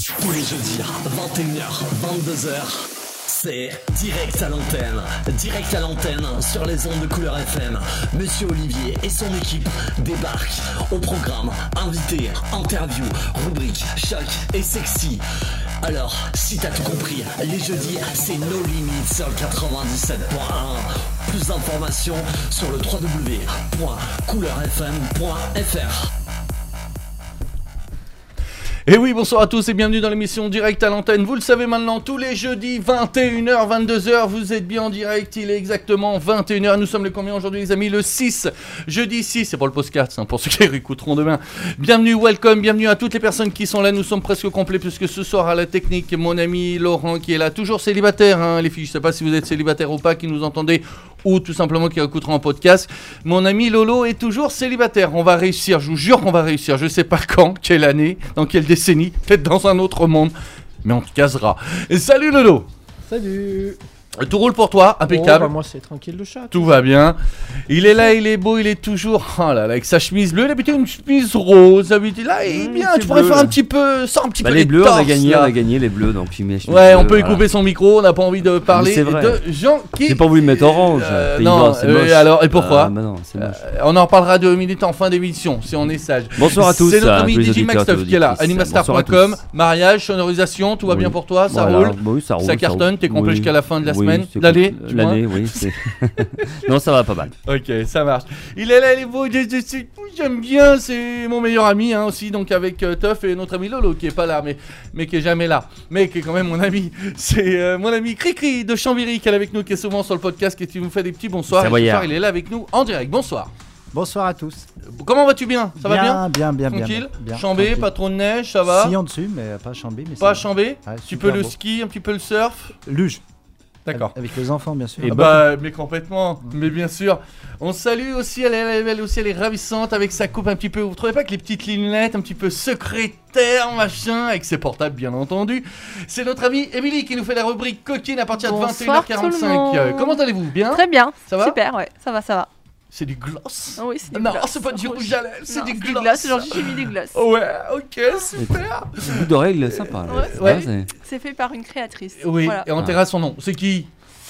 Tous les jeudis, 21h, 22h, c'est direct à l'antenne. Direct à l'antenne sur les ondes de Couleur FM. Monsieur Olivier et son équipe débarquent au programme. Invités, interviews, rubriques, choc et sexy. Alors, si t'as tout compris, les jeudis, c'est No Limits sur le 97.1. Plus d'informations sur le www.couleurfm.fr. Et oui, bonsoir à tous et bienvenue dans l'émission Direct à l'antenne. Vous le savez maintenant, tous les jeudis, 21h, 22h, vous êtes bien en direct. Il est exactement 21h. Nous sommes le combien aujourd'hui, les amis? Le 6. Jeudi 6, c'est pour le podcast, pour ceux qui réécouteront demain. Bienvenue, welcome, bienvenue à toutes les personnes qui sont là. Nous sommes presque complets puisque ce soir à la technique, mon ami Laurent qui est là, toujours célibataire, les filles. Je sais pas si vous êtes célibataire ou pas, qui nous entendez, ou tout simplement qui écouteront en podcast. Mon ami Lolo est toujours célibataire. On va réussir, je vous jure qu'on va réussir. Je sais pas quand, quelle année, dans quelle décennie, peut-être dans un autre monde, mais on te casera. Et salut Lolo. Salut. Tout roule pour toi, impeccable. Moi c'est tranquille le chat. Tout va bien. Il est là, il est beau, il est toujours. Oh là là, avec sa chemise bleue, il a une chemise rose. Là, il est bien. Tu pourrais bleu, faire là. un petit peu, sans un petit peu les bleus, torses, on a gagné les bleus, donc puis ouais, on peut y couper son micro. On n'a pas envie de parler de gens qui. J'ai pas voulu mettre orange. Non, c'est moche. alors et pourquoi non, c'est moche. On en reparlera 2 minutes en fin d'émission, si on est sage. Bonsoir à tous. C'est notre ami tous les DJ auditeurs, Maxtuff tous les qui est là. auditrices. Animastar.com, mariage, sonorisation, tout va bien pour toi, ça roule. Oui, ça roule. Ça cartonne, t'es complet jusqu'à la fin de la semaine, c'est l'année. cool. L'année, oui. Non, ça va pas mal. Ok, ça marche. Il est là, il est beau, j'aime bien, c'est mon meilleur ami aussi, donc avec Tuff et notre ami Lolo qui est pas là, mais qui est jamais là, mais qui est quand même mon ami. C'est mon ami Cricri de Chambéry qui est avec nous, qui est souvent sur le podcast, qui nous fait des petits bonsoirs. Et ce soir, il est là avec nous en direct. Bonsoir. Bonsoir à tous. Comment vas-tu bien? Ça va bien? Bien. Tranquille. Bien. Chambé, Tranquille. pas trop de neige, ça va? Sillon dessus, mais pas Chambé. Mais pas Chambé. Ouais, tu peux le beau. ski, un petit peu le surf. Luge. D'accord. Avec les enfants, bien sûr. Et mais complètement, mais bien sûr. On salue aussi, elle est ravissante avec sa coupe un petit peu. Vous trouvez pas que les petites lunettes un petit peu secrétaires, machin, avec ses portables bien entendu. C'est notre amie Émilie qui nous fait la rubrique coquine à partir de 21h45. Comment allez-vous? Bien? Très bien. Ça va? Super, ouais, ça va. C'est du gloss? Oui, c'est du non, gloss. c'est pas du rouge à lèvres, c'est du gloss. Aujourd'hui, j'ai mis du gloss. Ouais, ok, super. Le bout d'oreille, sympa. Ouais. C'est fait par une créatrice. Oui, voilà. et on taira son nom. C'est qui?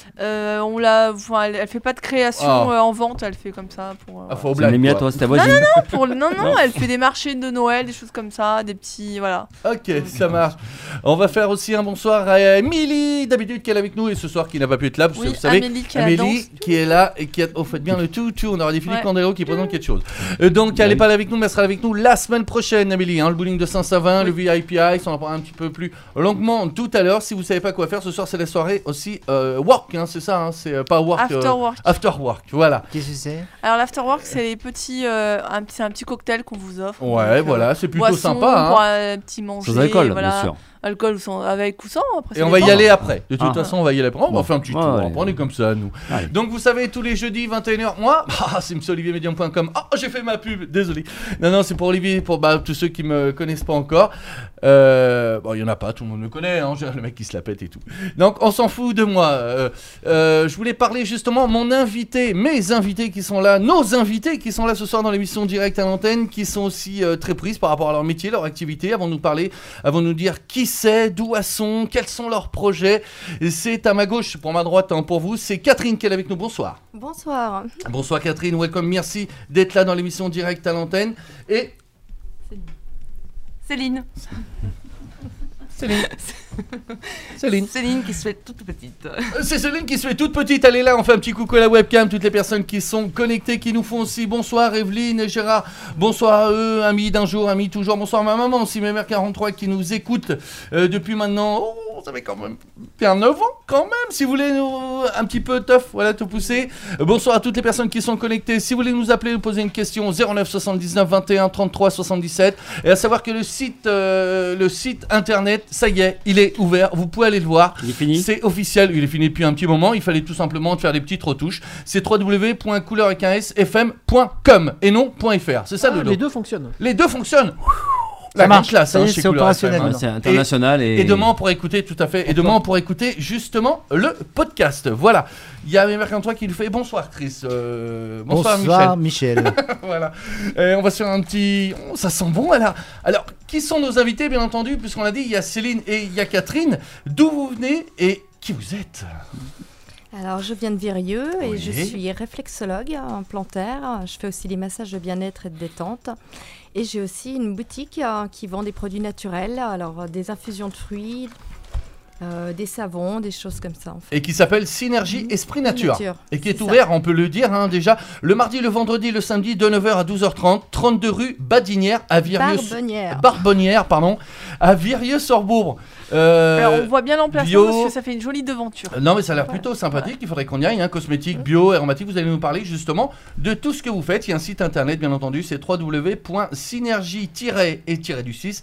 Elle fait pas de création en vente, elle fait comme ça pour. Faut au blague. À toi, c'est ta voisine. Non, elle fait des marchés de Noël, des choses comme ça, des petits, voilà. Ok, ça marche. On va faire aussi un bonsoir à Émilie, d'habitude qui est avec nous et ce soir qui n'a pas pu être là, parce que vous savez, Amélie qui est là et qui a fait bien le tout. On aura des Philippe Candelo qui présentent quelque chose. Donc elle n'est pas là avec nous, mais elle sera avec nous la semaine prochaine, Amélie. Le bowling de Saint-Savin, le VIP Ice, on en parlera un petit peu plus longuement tout à l'heure. Si vous savez pas quoi faire, ce soir c'est la soirée aussi work. C'est ça, c'est pas work. After work, voilà. Qu'est-ce que c'est? Alors l'afterwork, c'est les petits, c'est un petit cocktail qu'on vous offre. Ouais, donc, voilà, c'est plutôt boisson, sympa. Pour un petit manger. Sans alcool, voilà. bien sûr. Alcool avec ou sans. Après, et on va y aller après. De toute façon, on va y aller après. On va faire un petit tour. Allez. On est comme ça, nous. Allez. Donc, vous savez, tous les jeudis, 21h, moi, c'est MonsieurOlivierMedium.com. J'ai fait ma pub, désolé. Non, c'est pour Olivier, pour tous ceux qui me connaissent pas encore. Il y en a pas, tout le monde me connaît, le mec qui se la pète et tout. Donc, on s'en fout de moi. Je voulais parler justement, mes invités qui sont là, nos invités qui sont là ce soir dans l'émission Direct à l'antenne, qui sont aussi très prises par rapport à leur métier, leur activité, avant de nous dire qui c'est, d'où elles sont, quels sont leurs projets. Et c'est à ma gauche, pour ma droite, pour vous, c'est Catherine qui est avec nous. Bonsoir. Bonsoir. Bonsoir Catherine, welcome, merci d'être là dans l'émission Direct à l'antenne. Et Céline qui se fait toute petite. C'est Céline qui se fait toute petite, elle est là, on fait un petit coucou à la webcam, toutes les personnes qui sont connectées, qui nous font aussi bonsoir Evelyne et Gérard, bonsoir à eux, amis d'un jour, amis toujours, bonsoir ma maman aussi, mes mères 43 qui nous écoutent depuis maintenant, ça fait quand même bien 9 ans quand même, si vous voulez un petit peu tough, voilà, tout pousser. Bonsoir à toutes les personnes qui sont connectées, si vous voulez nous appeler, nous poser une question, 09 79 21 33 77, et à savoir que le site internet, ça y est, il est ouvert, vous pouvez aller le voir. Il est fini. C'est officiel, il est fini depuis un petit moment, il fallait tout simplement faire des petites retouches. C'est www.couleur-fm.com et non .fr. C'est ça le Les deux fonctionnent. Les deux fonctionnent. La grande marche, classe, ça y est, chez c'est Couleur opérationnel. FM, hein. Ouais, c'est international Et demain, on pourra écouter, tout à fait. Et demain, on pourra écouter justement le podcast. Voilà. Il y a Merc-Antoine qui nous fait bonsoir, Chris. Bonsoir, Michel. Voilà. Et on va sur un petit. Oh, ça sent bon, là. Alors, qui sont nos invités, bien entendu, puisqu'on l'a dit, il y a Céline et il y a Catherine. D'où vous venez et qui vous êtes? Alors, je viens de Virieu et Oui. je suis réflexologue plantaire. Je fais aussi des massages de bien-être et de détente. Et j'ai aussi une boutique qui vend des produits naturels, alors des infusions de fruits, des savons, des choses comme ça. En fait. Et qui s'appelle Synergie Esprit Nature. Nature, Et qui est c'est ça. ouvert, on peut le dire déjà, le mardi, le vendredi, le samedi, de 9h à 12h30, 32 rue Badinière à Virieu. Barbonnière, pardon, à Virieu-sur-Bourg. Alors on voit bien l'emplacement bio. parce que ça fait une jolie devanture. Non mais ça a l'air plutôt sympathique, il faudrait qu'on y aille, hein. Cosmétique, bio, aromatique, vous allez nous parler justement de tout ce que vous faites. Il y a un site internet bien entendu, c'est www.synergie-et-du6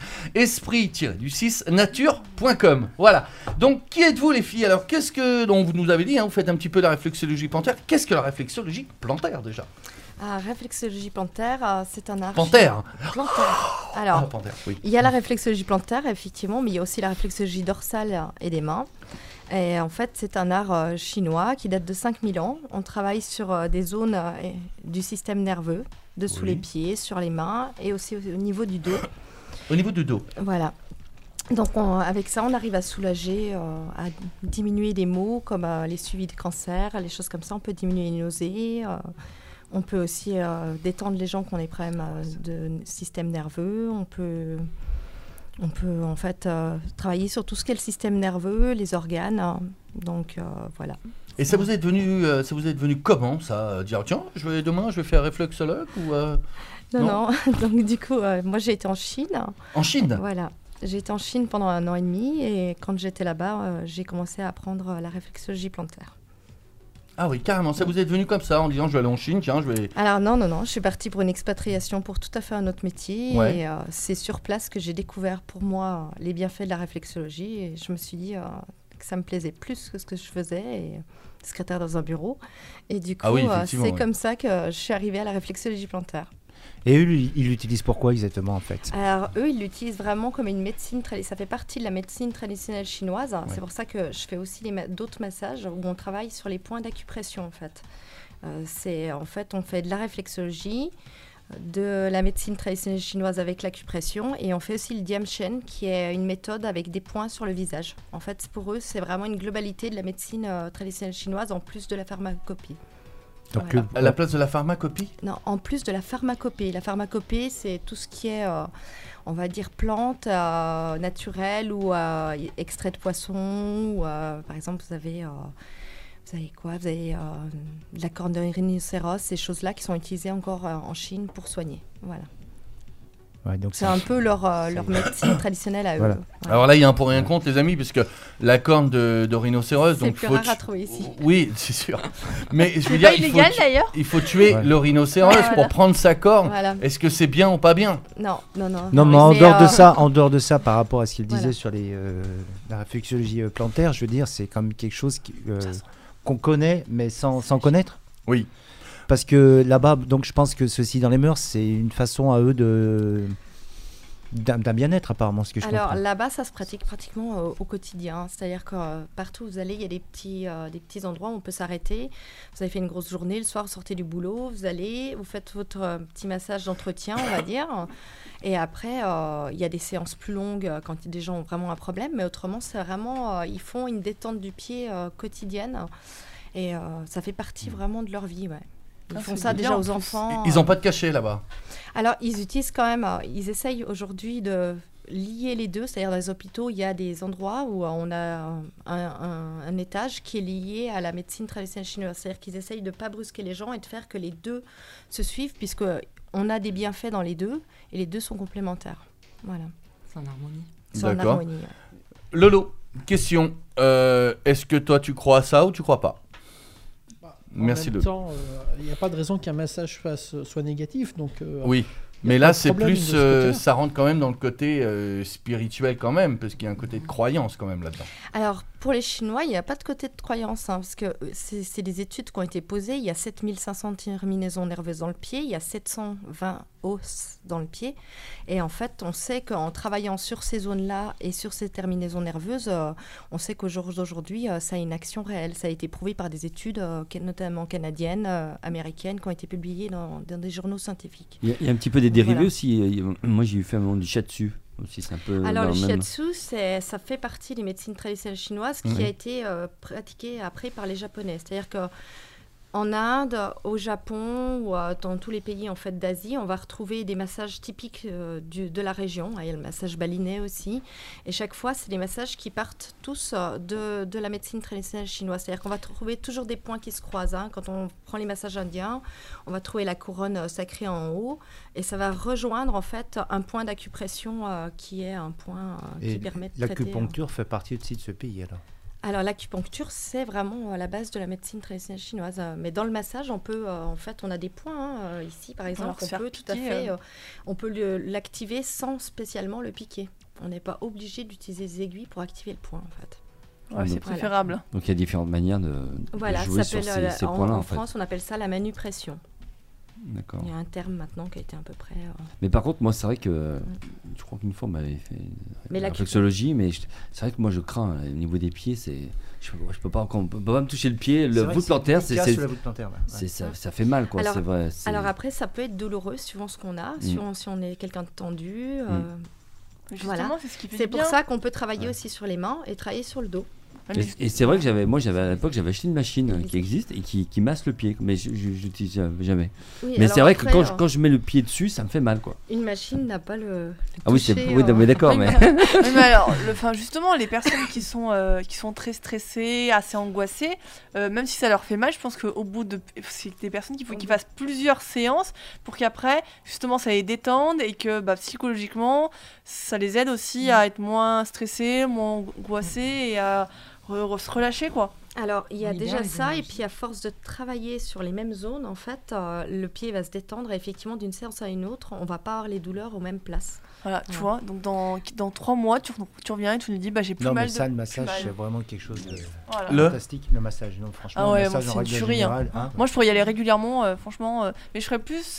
esprit-du6nature.com. Voilà. Donc qui êtes-vous les filles? Alors qu'est-ce que, donc vous nous avez dit, hein, vous faites un petit peu de la réflexologie plantaire. Qu'est-ce que la réflexologie plantaire déjà? Réflexologie plantaire, c'est un art. Plantaire. Plantaire. Alors, Plantaire, oui. il y a la réflexologie plantaire, effectivement, mais il y a aussi la réflexologie dorsale et des mains. Et en fait, c'est un art chinois qui date de 5000 ans. On travaille sur des zones du système nerveux, dessous les pieds, sur les mains et aussi au niveau du dos. Au niveau du dos. Voilà. Donc, avec ça, on arrive à soulager, à diminuer des maux comme les suivis de cancer, les choses comme ça. On peut diminuer les nausées. On peut aussi détendre les gens qui ont des problèmes de système nerveux. On peut en fait travailler sur tout ce qui est le système nerveux, les organes. Donc voilà. Et ça vous est venu comment ça? Dire tiens, demain je vais faire réflexologue ou Non. Donc du coup, moi j'ai été en Chine. En Chine? Voilà. J'ai été en Chine pendant 1 an et demi et quand j'étais là-bas, j'ai commencé à apprendre la réflexologie plantaire. Ah oui, carrément, ça vous est venu comme ça en disant je vais aller en Chine, tiens, je vais... Alors non, je suis partie pour une expatriation pour tout à fait un autre métier. Ouais. Et c'est sur place que j'ai découvert pour moi les bienfaits de la réflexologie et je me suis dit que ça me plaisait plus que ce que je faisais, et secrétaire dans un bureau. Et du coup, c'est comme ça que je suis arrivée à la réflexologie plantaire. Et eux, ils l'utilisent pourquoi exactement en fait? Alors eux, ils l'utilisent vraiment comme une médecine traditionnelle. Ça fait partie de la médecine traditionnelle chinoise. Ouais. C'est pour ça que je fais aussi d'autres massages où on travaille sur les points d'acupression en fait. En fait, on fait de la réflexologie, de la médecine traditionnelle chinoise avec l'acupression et on fait aussi le Diamshen qui est une méthode avec des points sur le visage. En fait, pour eux, c'est vraiment une globalité de la médecine traditionnelle chinoise en plus de la pharmacopée. Donc, voilà. À la place de la pharmacopée? Non, en plus de la pharmacopée. La pharmacopée, c'est tout ce qui est, on va dire, plantes naturelles ou extraits de poisson. Ou, par exemple, vous avez quoi? Vous avez de la corne de rhinocéros, ces choses-là qui sont utilisées encore en Chine pour soigner. Voilà. Ouais, donc c'est un peu leur médecine traditionnelle à eux. Voilà. Voilà. Alors là, il y a un pour rien contre, les amis, puisque la corne de rhinocéros... C'est plus rare à trouver ici. Oui, c'est sûr. Mais je veux C'est dire, pas illégal d'ailleurs. il faut tuer Ouais. le rhinocéros pour prendre sa corne. Voilà. Est-ce que c'est bien ou pas bien? Non, Non, mais en dehors de ça, par rapport à ce qu'il disait Voilà. sur la réflexologie plantaire, je veux dire, c'est quand même quelque chose qu'on connaît, mais sans connaître. Oui. Parce que là-bas, donc je pense que ceci dans les mœurs, c'est une façon à eux d'un bien-être apparemment, ce que je Alors comprends. là-bas, ça se pratique pratiquement au quotidien. C'est-à-dire que partout où vous allez, il y a des petits endroits où on peut s'arrêter. Vous avez fait une grosse journée, le soir, vous sortez du boulot, vous allez, vous faites votre petit massage d'entretien, on va dire. Et après, il y a des séances plus longues quand des gens ont vraiment un problème. Mais autrement, c'est vraiment, ils font une détente du pied quotidienne. Et ça fait partie vraiment de leur vie, ouais. Ils font ça déjà aux enfants. Ils n'ont pas de cachet là-bas? Alors, ils utilisent quand même, ils essayent aujourd'hui de lier les deux. C'est-à-dire, dans les hôpitaux, il y a des endroits où on a un étage qui est lié à la médecine traditionnelle chinoise. C'est-à-dire qu'ils essayent de ne pas brusquer les gens et de faire que les deux se suivent, puisqu'on a des bienfaits dans les deux et les deux sont complémentaires. Voilà. C'est en harmonie. C'est en D'accord. harmonie. Ouais. Lolo, question. Est-ce que toi tu crois à ça ou tu crois pas? Merci En même Lolo. temps, il n'y a pas de raison qu'un massage soit négatif. Donc, Oui. y a Mais pas là, de c'est problème plus, de ce côté-là. ça rentre quand même dans le côté spirituel quand même, parce qu'il y a un côté de croyance quand même là-dedans. Alors, pour les Chinois, il n'y a pas de côté de croyance, hein, parce que c'est des études qui ont été posées. Il y a 7500 terminaisons nerveuses dans le pied, il y a 720 os dans le pied. Et en fait, on sait qu'en travaillant sur ces zones-là et sur ces terminaisons nerveuses, on sait qu'au jour d'aujourd'hui, ça a une action réelle. Ça a été prouvé par des études, notamment canadiennes, américaines, qui ont été publiées dans des journaux scientifiques. Il y a un petit peu des dérivés Voilà. aussi. Moi, j'ai fait un moment du shiatsu. Aussi, c'est un peu Alors dans le même- shiatsu, ça fait partie des médecines traditionnelles chinoises qui a été pratiquée après par les Japonais. C'est-à-dire que en Inde, au Japon ou dans tous les pays en fait d'Asie, on va retrouver des massages typiques de la région. Il y a le massage balinais aussi. Et chaque fois, c'est des massages qui partent tous de la médecine traditionnelle chinoise. C'est-à-dire qu'on va trouver toujours des points qui se croisent. Quand on prend les massages indiens, on va trouver la couronne sacrée en haut. Et ça va rejoindre en fait un point d'acupression qui est un point qui Et permet de traiter. l'acupuncture fait partie aussi de ce pays alors. Alors l'acupuncture, c'est vraiment la base de la médecine traditionnelle chinoise. Mais dans le massage, on peut, en fait, on a des points ici, par exemple, se faire on peut tout à piquer, fait, on peut l'activer sans spécialement le piquer. On n'est pas obligé d'utiliser des aiguilles pour activer le point, en fait. Ouais, c'est donc- préférable. Donc il y a différentes manières de Voilà, jouer ça sur s'appelle ces en points-là en fait. France, on appelle ça la manupression. D'accord. Il y a un terme maintenant qui a été à peu près. Mais par contre, moi, c'est vrai que je crois qu'une fois, on m'avait fait Mais la réflexologie, mais c'est vrai que moi, je crains au niveau des pieds. Je peux pas me toucher le pied, le voûte plantaire, sous la voûte plantaire. Ouais. ça fait mal, quoi. Alors- C'est vrai. Alors après, ça peut être douloureux suivant ce qu'on a, suivant si on est quelqu'un de tendu. Justement, Voilà. c'est ce qui fait C'est du pour bien. ça qu'on peut travailler aussi sur les mains et travailler sur le dos. Et c'est vrai que à l'époque, j'avais acheté une machine qui existe et qui masse le pied, mais je n'utilise jamais. Oui, Mais alors c'est vrai que après, quand je mets le pied dessus, ça me fait mal, quoi. une machine n'a pas le Ah oui, c'est toucher, oui, mais d'accord, Oui, mais Oui, mais alors, justement, les personnes qui sont très stressées, assez angoissées, même si ça leur fait mal, je pense qu'au bout de... C'est des personnes qu'il faut qu'ils fassent plusieurs séances pour qu'après, justement, ça les détende et que psychologiquement, ça les aide aussi à être moins stressés, moins angoissés et à se relâcher, quoi. Alors, il y a Oui, déjà bien, ça, et évidemment. puis à force de travailler sur les mêmes zones, en fait, le pied va se détendre, et effectivement, d'une séance à une autre, on va pas avoir les douleurs aux mêmes places. Voilà, tu vois, donc dans 3 mois, tu reviens et tu nous dis, j'ai plus Non, mal mais ça, de... le massage, plus mal. c'est vraiment quelque chose de Voilà. fantastique. Le massage, non, franchement, Ah ouais, le massage moi, en c'est une règle tuerie, générale. hein. Moi, je pourrais y aller régulièrement, franchement, mais je ferais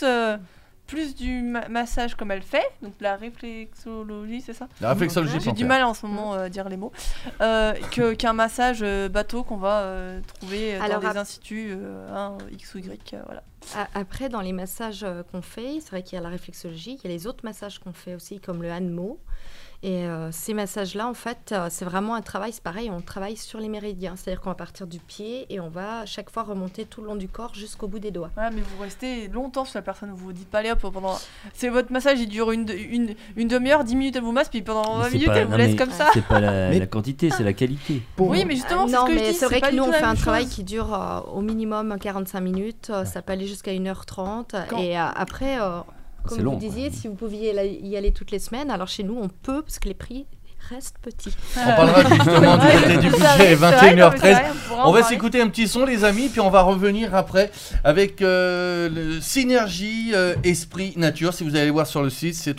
plus du massage comme elle fait, donc la réflexologie, c'est ça? La réflexologie J'ai du plantaire. mal en ce moment à dire les mots. Qu'un massage bateau qu'on va trouver Alors, dans des instituts X ou Y. Voilà. Après, dans les massages qu'on fait, c'est vrai qu'il y a la réflexologie, il y a les autres massages qu'on fait aussi, comme le Hanmo. Et ces massages-là, en fait, c'est vraiment un travail, c'est pareil, on travaille sur les méridiens. C'est-à-dire qu'on va partir du pied et on va à chaque fois remonter tout le long du corps jusqu'au bout des doigts. Voilà, mais vous restez longtemps sur la personne, vous vous dites pas, allez hop, pendant... C'est votre massage, il dure une demi-heure, 10 minutes, elle vous masse, puis pendant 20 c'est minutes, pas- elle vous non, laisse mais comme ça. c'est pas Mais- la quantité, c'est la qualité. Oui, mais justement, c'est non, ce que je mais dis, c'est vrai pas que du nous, tout on la fait un même travail chose. qui dure au minimum 45 minutes. Ça peut aller jusqu'à 1h30. Quand- Et après, comme C'est long, vous disiez, quoi. si vous pouviez y aller toutes les semaines, alors chez nous, on peut, parce que les prix restent petits. On parlera justement du côté du budget, 21h13. On va s'écouter. s'écouter un petit son, les amis, puis on va revenir après avec le Synergie Esprit Nature. Si vous allez voir sur le site, c'est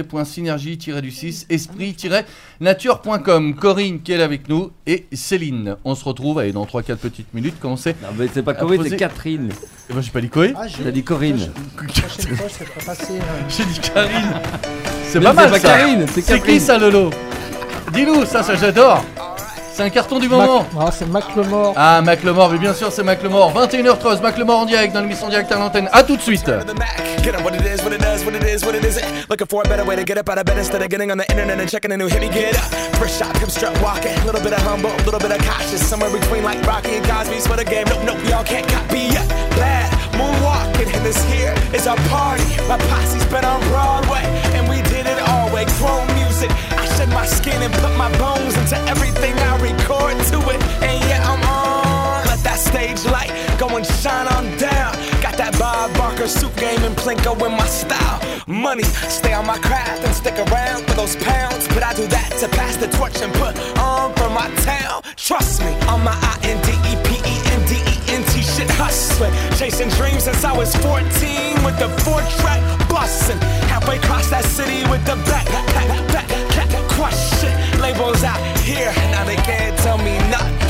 www.synergie-esprit-nature.com. Corinne qui est là avec nous et Céline. On se retrouve allez, dans 3-4 petites minutes. Comment c'est? Non, mais c'est pas Corinne, poser- c'est Catherine. Eh ben, j'ai pas dit Coé. Ah, T'as dit Corinne. La prochaine fois, je te ferai passer. J'ai dit Karine. C'est Mais pas mal pas ça. Karine, c'est C'est qui Catherine. ça, Lolo? Dis-nous, ça j'adore. C'est un carton du moment. Ah, c'est Macklemore. Ah, Macklemore, mais bien sûr, c'est Macklemore. 21h13, Macklemore en direct dans l'émission Direct à l'antenne. A tout de suite. The Mac. Get 'em what it is, what it does, what it is, what it isn't. Looking for a better way to get up out of bed instead of getting on the internet and checking a new hit. Me get up, first shot, come strut walking. A little bit of humble, a little bit of cautious. Somewhere between like Rocky and Cosby's for the game. Nope, y'all can't copy yet. Bad moonwalking, and this here is our party. My posse's been on Broadway, and we did it all way. Chrome music, I shed my skin and put my bones into everything I record to it. And yeah, I'm on. Let that stage light go and shine on down. Got that Bob Barker suit game and Plinko in my style. Money, stay on my craft and stick around for those pounds. But I do that to pass the torch and put on for my town. Trust me, on my INDEPENDENT shit hustling. Chasing dreams since I was 14 with the 4-track bustin'. Halfway across that city with the back crush shit. Labels out here, now they can't tell me nothing. We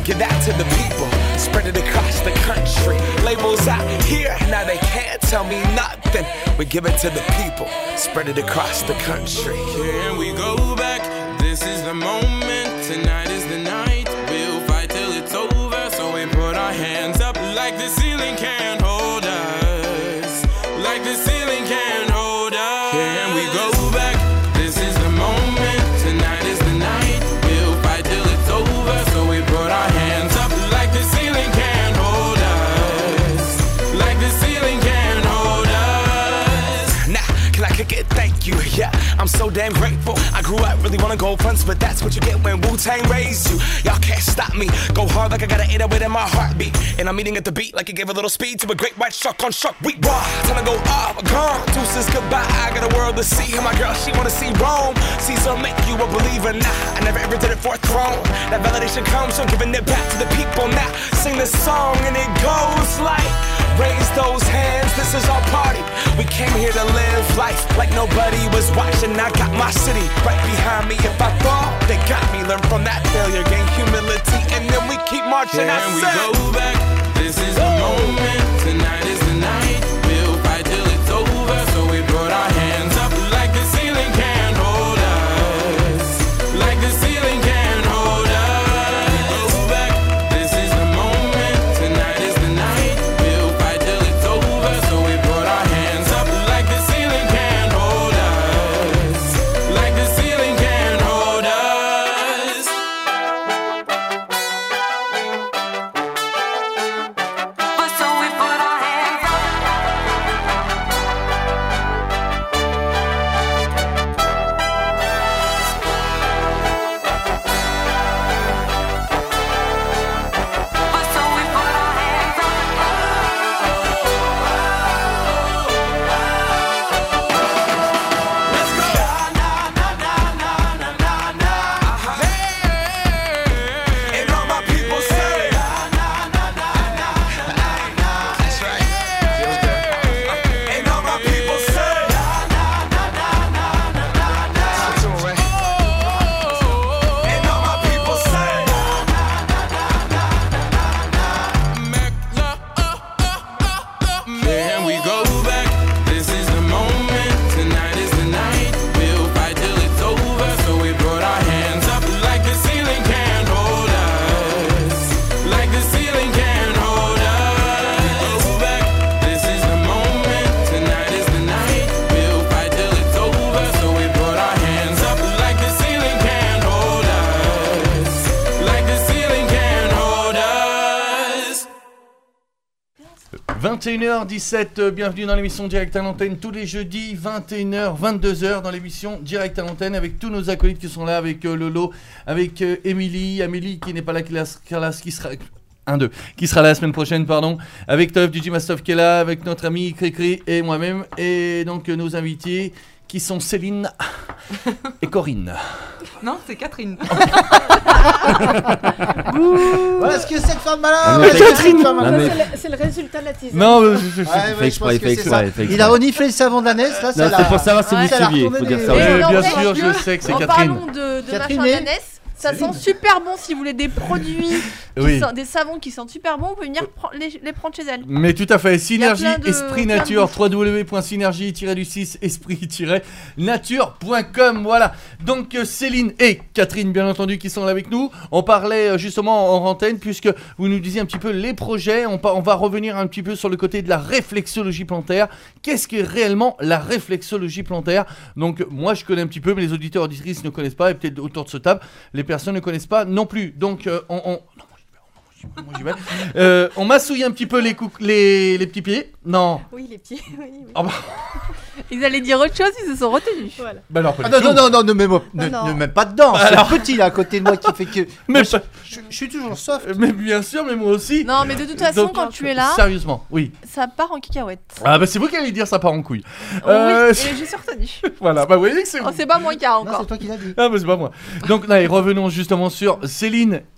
give that to the people. Spread it across the country. Labels out here, now they can't tell me nothing. We give it to the people. Spread it across the country. Here we go back. This is the moment. Tonight is the night. We'll fight till it's over. So we put our hands up like the ceiling can't hold us. Like the ceiling can't hold us. Here we go back. This is the moment. Tonight is the night. We'll fight till it's over. So we put our hands up like the ceiling can't hold us. Like the ceiling can't hold us. Nah, can I kick it? Thank you. Yeah, I'm so damn grateful. I grew up really wanna go fronts, but that's what you get when Wu-Tang raised you. Y'all can't stop me. Go hard like I got an 808 in my heartbeat. And I'm eating at the beat like it gave a little speed to a great white shark on shark week. Raw, time to go off, gone. Deuces goodbye. I got a world to see. And my girl, she wanna see Rome. Caesar make you a believer. Nah, I never ever did it for a throne. That validation comes from giving it back to the people. Now sing this song and it goes like, raise those hands, this is our party. We came here to live life like nobody was watching. I got my city right behind me. If I fall, they got me. Learn from that failure, gain humility, and then we keep marching. Can we go back? This is the moment. Tonight is the night. We'll fight till it's over. So we put our hands up like the ceiling can't hold us. Like the ceiling can't hold us. Go back. This is the moment. Tonight is the night. We'll fight till it's over. So we put our hands up like the ceiling can't hold us. Like the ceiling can't hold us. So we put our hands up. So we put our hands up. Let's go. And all my people say, that's right. And all my people say, and all my people say, Can we go back? This is the moment. Tonight is the night. We'll fight till it's over. So we put our hands up like the ceiling can't hold us. Like the ceiling can't hold us. Go back. This is the moment. Tonight is the night. We'll fight till it's over. So we put our hands up like the ceiling can't hold us. Like the ceiling can't hold us. 21h17, bienvenue dans l'émission Direct à l'antenne tous les jeudis, 21h, 22h dans l'émission Direct à l'antenne avec tous nos acolytes qui sont là, avec Lolo, avec Émilie qui n'est pas là, qui sera là la semaine prochaine, pardon, avec Teuf, DJ Mastov qui est là, avec notre ami Cricri et moi-même, et donc nos invités qui sont Céline et Corinne. Non, c'est Catherine. Voilà ce que cette femme là. Mais Catherine. C'est le résultat de la tisane. Non, mais Fait exprès, fait exprès. Il a reniflé le savon d'ânesse là. Non, c'est pour savoir si vous ça l'a suiviez, retourné faut dire des- ça. Et Ouais. non, bien parce sûr, que, je sais que c'est en Catherine. parlant de Catherine machin et- d'ânesse, ça sent super bon. Si vous voulez des produits, Oui. des savons qui sentent super bon, vous pouvez venir les prendre chez elle. Mais tout à fait, Synergie, plein de- Esprit plein de Nature, bouches. www.synergie-esprit-nature.com, voilà. Donc Céline et Catherine, bien entendu, qui sont là avec nous. On parlait justement en antenne, puisque vous nous disiez un petit peu les projets. On va revenir un petit peu sur le côté de la réflexologie plantaire. Qu'est-ce que réellement la réflexologie plantaire? Donc moi je connais un petit peu, mais les auditeurs auditrices ne connaissent pas, et peut-être autour de ce table, les personnes ne connaissent pas non plus. Donc moi, j'y vais. On massouille un petit peu les petits pieds. Non. Oui, les pieds. Oui, oui. Ah bah, Ils allaient dire autre chose, ils se sont retenus. Voilà. bah alors, pas Ah du tout. non, ne mets pas dedans. C'est Alors. le petit là à côté de moi qui fait que. Mais, Je suis toujours soft. mais bien sûr, mais moi aussi. Non, mais de toute façon, Donc, quand tu es là, Sérieusement, oui. ça part en cacahuète. Ah bah c'est vous qui allez dire ça part en couille. Oui, et j'ai suis retenue. Voilà, bah vous voyez que c'est Oh, vous. c'est pas moi qui a Non, encore. c'est toi qui l'as dit. Ah bah c'est pas moi. Donc là, et revenons justement sur Céline et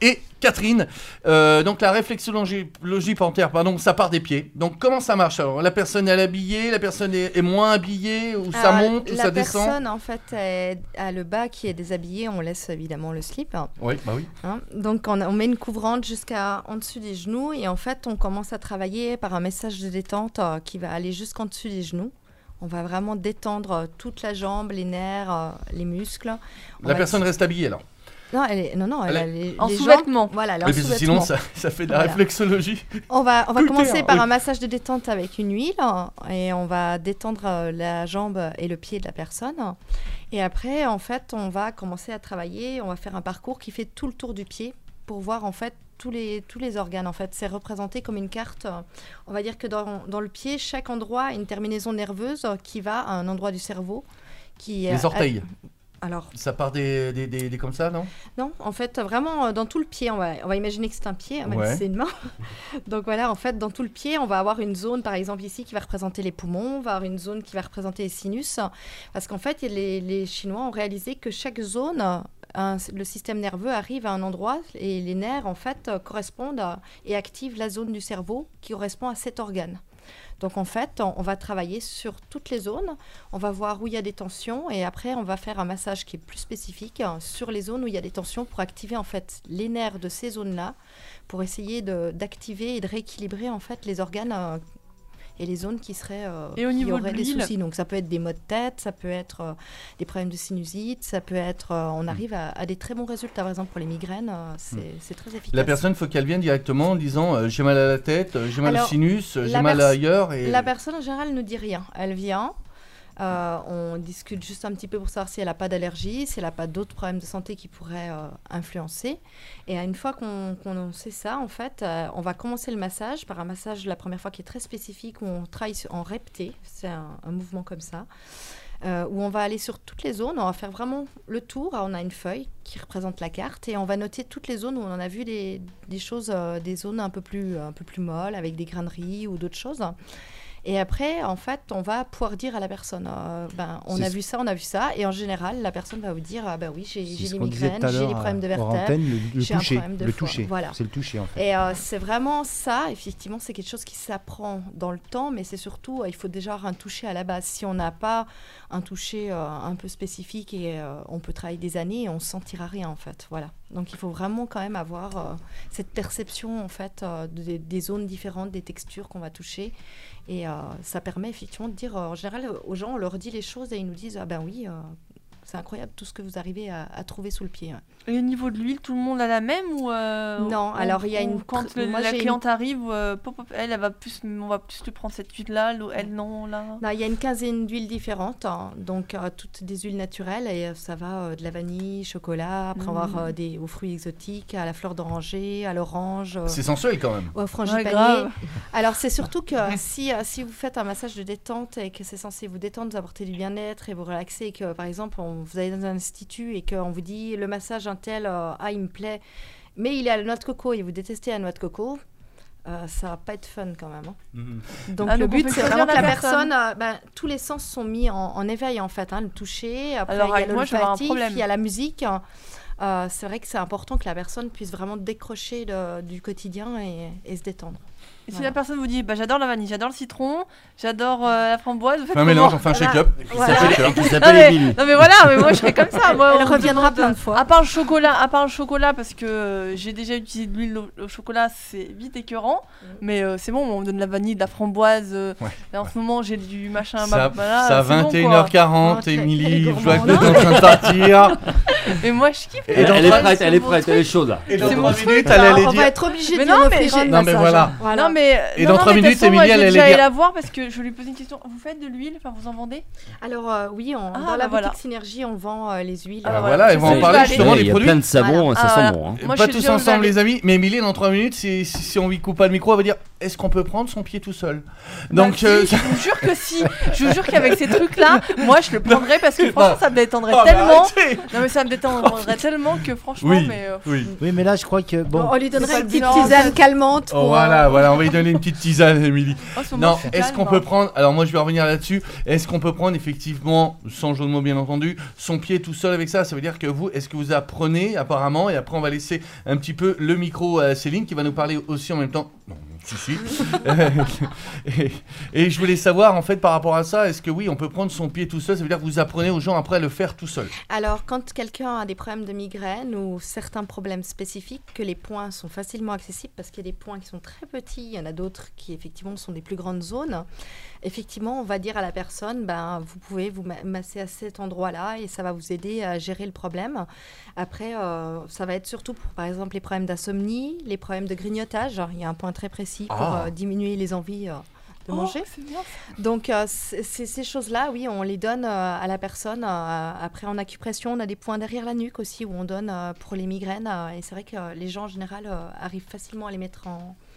Catherine, donc la réflexologie plantaire, ça part des pieds. Donc comment ça marche alors? La personne elle est habillée, la personne est moins habillée, ou ça monte, ou ça descend? La personne en fait a le bas qui est déshabillé, on laisse évidemment le slip. Oui, bah oui. Donc on met une couvrante en dessus des genoux et en fait on commence à travailler par un message de détente qui va aller jusqu'en dessus des genoux. On va vraiment détendre toute la jambe, les nerfs, les muscles. La personne reste habillée alors? Non, elle a les sous-vêtements. Voilà, mais sinon, ça fait de la réflexologie. On va commencer par un massage de détente avec une huile et on va détendre la jambe et le pied de la personne. Et après, en fait, on va commencer à travailler. On va faire un parcours qui fait tout le tour du pied pour voir en fait tous les organes. En fait, c'est représenté comme une carte. On va dire que dans le pied, chaque endroit a une terminaison nerveuse qui va à un endroit du cerveau. Les orteils. Alors, ça part des comme ça, non? Non, en fait, vraiment dans tout le pied, on va imaginer que c'est un pied, même si c'est une main. Donc voilà, en fait, dans tout le pied, on va avoir une zone, par exemple ici, qui va représenter les poumons, on va avoir une zone qui va représenter les sinus, parce qu'en fait, les Chinois ont réalisé que chaque zone, le système nerveux arrive à un endroit et les nerfs, en fait, correspondent et activent la zone du cerveau qui correspond à cet organe. Donc en fait, on va travailler sur toutes les zones, on va voir où il y a des tensions et après on va faire un massage qui est plus spécifique sur les zones où il y a des tensions pour activer en fait les nerfs de ces zones-là, pour essayer d'activer et de rééquilibrer en fait les organes et les zones qui seraient et au niveau qui auraient de des l'huile soucis. Donc ça peut être des maux de tête, ça peut être des problèmes de sinusite, ça peut être on arrive à des très bons résultats. Par exemple pour les migraines, c'est très efficace. La personne, faut qu'elle vienne directement en disant j'ai mal à la tête, j'ai mal au sinus, j'ai mal ailleurs. Et... La personne en général ne dit rien. Elle vient. On discute juste un petit peu pour savoir si elle n'a pas d'allergie, si elle n'a pas d'autres problèmes de santé qui pourraient influencer. Et une fois qu'on sait ça, en fait, on va commencer le massage par un massage la première fois qui est très spécifique, où on travaille en repté, c'est un mouvement comme ça, où on va aller sur toutes les zones, on va faire vraiment le tour. On a une feuille qui représente la carte et on va noter toutes les zones où on en a vu des choses, des zones un peu plus molles avec des graineries ou d'autres choses. Et après, en fait, on va pouvoir dire à la personne, on a vu ça, et en général, la personne va vous dire, oui, j'ai des migraines, j'ai des problèmes de vertèbres, j'ai un problème de foie. Voilà. C'est le toucher, en fait. Et c'est vraiment ça, effectivement, c'est quelque chose qui s'apprend dans le temps, mais c'est surtout, il faut déjà avoir un toucher à la base. Si on n'a pas un toucher un peu spécifique, et on peut travailler des années, et on ne sentira rien, en fait. Voilà. Donc, il faut vraiment quand même avoir cette perception, en fait, des zones différentes, des textures qu'on va toucher. Et ça permet effectivement de dire, en général, aux gens, on leur dit les choses et ils nous disent, oui, c'est incroyable tout ce que vous arrivez à trouver sous le pied. Et au niveau de l'huile, tout le monde a la même ou Non, alors il y a une... Quand la cliente arrive, elle va plus, on va plus lui prendre cette huile-là, elle non, là. Non, il y a une quinzaine d'huiles différentes, donc toutes des huiles naturelles, et ça va de la vanille, chocolat, après on va avoir aux fruits exotiques, à la fleur d'oranger, à l'orange. C'est sensuel quand même. Au frangipanier. Alors c'est surtout que si vous faites un massage de détente et que c'est censé vous détendre, vous apporter du bien-être et vous relaxer, et que par exemple vous allez dans un institut et qu'on vous dit le massage tel, il me plaît, mais il est à la noix de coco et vous détestez la noix de coco, ça va pas être fun quand même. Donc le but, c'est vraiment que la personne, tous les sens sont mis en éveil en fait, le toucher, après il y a l'olfactif, il y a la musique. C'est vrai que c'est important que la personne puisse vraiment décrocher du quotidien et se détendre. Et si la personne vous dit j'adore la vanille, j'adore le citron, j'adore la framboise, vous faites un mélange, enfin un shake-up. Qui s'appelle Émilie. Non mais voilà, moi je serais comme ça. Moi, elle reviendra plein de fois. À part le chocolat, parce que j'ai déjà utilisé de l'huile au chocolat, c'est vite écœurant. Mais c'est bon, on me donne de la vanille, de la framboise. Là, en ce moment, j'ai du machin. Ça a 21h40, Émilie, je vois que vous êtes en train de partir. Et moi je kiffe. Elle est prête, elle est chaude là. Et dans 3 minutes, elle allait dire. On va être obligé de offrir un massage. Non mais voilà. Et dans 3 minutes, Émilie, elle allait dire. La voir parce que je lui posais une question. Vous faites de l'huile, vous en vendez? Alors oui, dans la boutique Synergie, on vend les huiles. Voilà, et on va en parler justement des produits. Il y a plein de savons, ça sent bon. Pas tous ensemble les amis, mais Émilie, dans 3 minutes, si on lui coupe pas le micro, elle va dire est-ce qu'on peut prendre son pied tout seul? Donc, si, je vous jure que si. Je vous jure qu'avec ces trucs-là, moi, je le prendrais parce que franchement, ça me détendrait tellement. Non, mais ça me détendrait tellement que franchement, Oui, mais là, je crois que bon. On lui donnerait une petite tisane calmante. Oh, voilà, on va lui donner une petite tisane, Émilie. Non, est-ce qu'on peut prendre? Alors moi, je vais revenir là-dessus. Est-ce qu'on peut prendre effectivement, sans jeu de mots bien entendu, son pied tout seul avec ça? Ça veut dire que est-ce que vous apprenez apparemment, et après on va laisser un petit peu le micro à Céline qui va nous parler aussi en même temps. Non, si. et je voulais savoir en fait par rapport à ça, est-ce que oui, on peut prendre son pied tout seul? Ça veut dire que vous apprenez aux gens après à le faire tout seul? Alors, quand quelqu'un a des problèmes de migraine ou certains problèmes spécifiques, que les points sont facilement accessibles parce qu'il y a des points qui sont très petits, il y en a d'autres qui effectivement sont des plus grandes zones. Effectivement, on va dire à la personne, vous pouvez vous masser à cet endroit-là et ça va vous aider à gérer le problème. Après, ça va être surtout pour, par exemple, les problèmes d'insomnie, les problèmes de grignotage. Il y a un point très précis pour diminuer les envies de manger. C'est bien. Donc, ces choses-là, oui, on les donne à la personne. Après, en acupression, on a des points derrière la nuque aussi où on donne pour les migraines. Et c'est vrai que les gens, en général, arrivent facilement à les mettre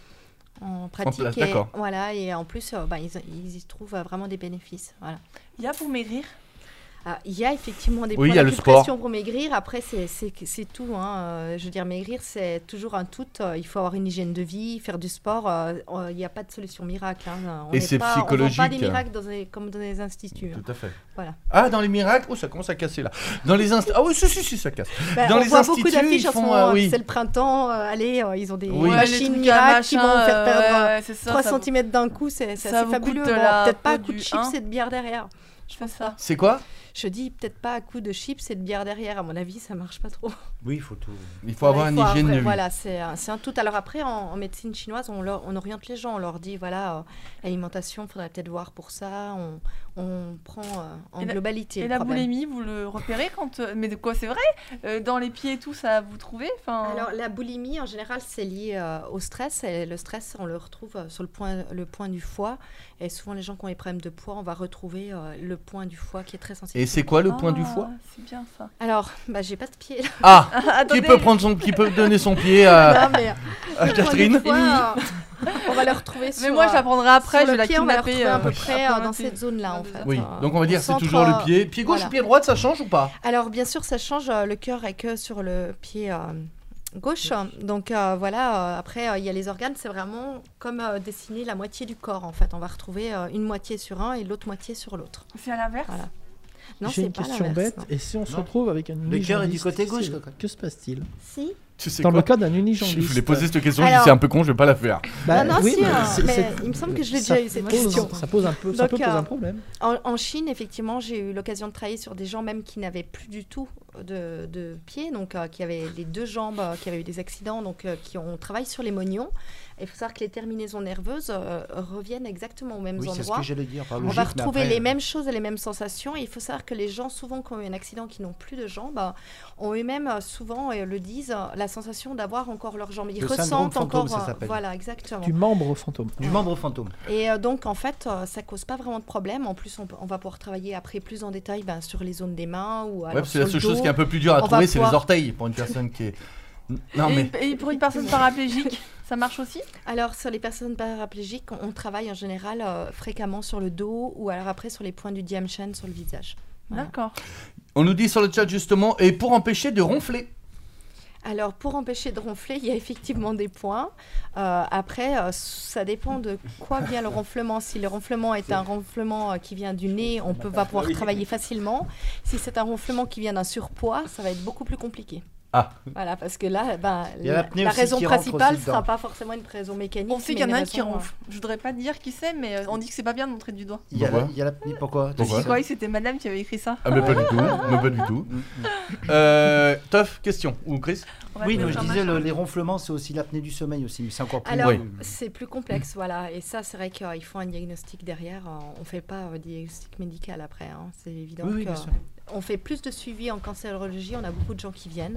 en pratique. D'accord. Voilà, et en plus, ils y trouvent vraiment des bénéfices. Voilà. Il y a pour maigrir? Il y a effectivement des points d'acupression pour maigrir. Après, c'est tout. Je veux dire, maigrir, c'est toujours un tout. Il faut avoir une hygiène de vie, faire du sport. Il n'y a pas de solution miracle. Et c'est psychologique. On ne vend pas des miracles comme dans les instituts. Tout à fait. Voilà. Ah, dans les miracles, ça commence à casser là. Dans les ah oui, si, ça casse. Dans les instituts, beaucoup d'affiches en ce moment. C'est le printemps. Ils ont des machines miracles qui vont faire perdre 3 cm d'un coup. C'est assez fabuleux. Peut-être pas à coup de chips et de bière derrière. Je fais ça. C'est quoi? Je dis peut-être pas à coup de chips et de bière derrière. À mon avis, ça marche pas trop. Oui, il faut tout. Il faut avoir une hygiène de vie. Voilà, c'est un tout. Alors après, en médecine chinoise, on oriente les gens. On leur dit, voilà, l'alimentation, il faudrait peut-être voir pour ça. On prend en globalité. Et la boulimie, vous le repérez quand... Mais de quoi c'est vrai? Dans les pieds et tout, ça vous trouvez? Alors la boulimie, en général, c'est lié au stress. Et le stress, on le retrouve sur le point du foie. Et souvent, les gens qui ont des problèmes de poids, on va retrouver le point du foie qui est très sensible. Et c'est quoi le point du foie? C'est bien ça. Alors, j'ai pas de pied. Là. Ah, qui peut donner son pied à, à Catherine? On va le retrouver sur. Mais moi, je la prendrai après. Je vais la kidnapper. On va le retrouver à peu près dans cette zone-là, en fait. Oui. Donc on va dire c'est toujours le pied. Pied gauche ou pied droit, ça change ou pas? Alors bien sûr, ça change. Le cœur est que sur le pied gauche. Donc après, il y a les organes. C'est vraiment comme dessiner la moitié du corps, en fait. On va retrouver une moitié sur un et l'autre moitié sur l'autre. C'est à l'inverse? Voilà. Non, j'ai une question bête. Et si on se retrouve avec un le cœur est du côté gauche, que se passe-t-il? Si. Dans le cas d'un unijambiste. Je voulais poser cette question, je dis c'est un peu con, je vais pas la faire. Mais il me semble que je l'ai déjà eu cette question. Ça peut poser un problème. En Chine, effectivement, j'ai eu l'occasion de travailler sur des gens même qui n'avaient plus du tout de pieds, donc qui avaient les 2 jambes, qui avaient eu des accidents, donc qui ont travaillé sur les mognons. Il faut savoir que les terminaisons nerveuses reviennent exactement aux mêmes endroits. C'est ce que j'allais dire. On va retrouver les mêmes choses et les mêmes sensations. Et il faut savoir que les gens, souvent, qui ont eu un accident, qui n'ont plus de jambes, ont eux-mêmes souvent, le disent, la sensation d'avoir encore leurs jambes. Ils ressentent encore. Ça s'appelle. Voilà, exactement. Du membre fantôme. Du membre fantôme. Et donc, en fait, ça cause pas vraiment de problème. En plus, on va pouvoir travailler après plus en détail sur les zones des mains ou alors c'est la seule chose qui est un peu plus dure à trouver, c'est les orteils pour une personne qui est. Non, et pour une personne paraplégique, ça marche aussi? Alors, sur les personnes paraplégiques, on travaille en général fréquemment sur le dos ou alors après sur les points du diam shen sur le visage. Voilà. D'accord. On nous dit sur le chat justement, et pour empêcher de ronfler? Alors, pour empêcher de ronfler, il y a effectivement des points. Après, ça dépend de quoi vient le ronflement. Si le ronflement est un ronflement qui vient du nez, on va pouvoir travailler facilement. Si c'est un ronflement qui vient d'un surpoids, ça va être beaucoup plus compliqué. Ah. Voilà, parce que là, la raison principale ne sera pas forcément une raison mécanique. On sait qu'il y en a un qui ronfle. Je voudrais pas dire qui c'est, mais on dit que c'est pas bien de montrer du doigt. Il y a l'apnée, pourquoi? Je croyais que c'était madame qui avait écrit ça. Ah, mais pas du tout. Mais pas du tout. Toff, question. Ou Chris? Oui, je disais, les ronflements, c'est aussi l'apnée du sommeil aussi, mais c'est encore plus... Alors, c'est plus complexe, voilà. Et ça, c'est vrai qu'il faut un diagnostic derrière. On ne fait pas de diagnostic médical après. C'est évident que... On fait plus de suivi en cancérologie. On a beaucoup de gens qui viennent.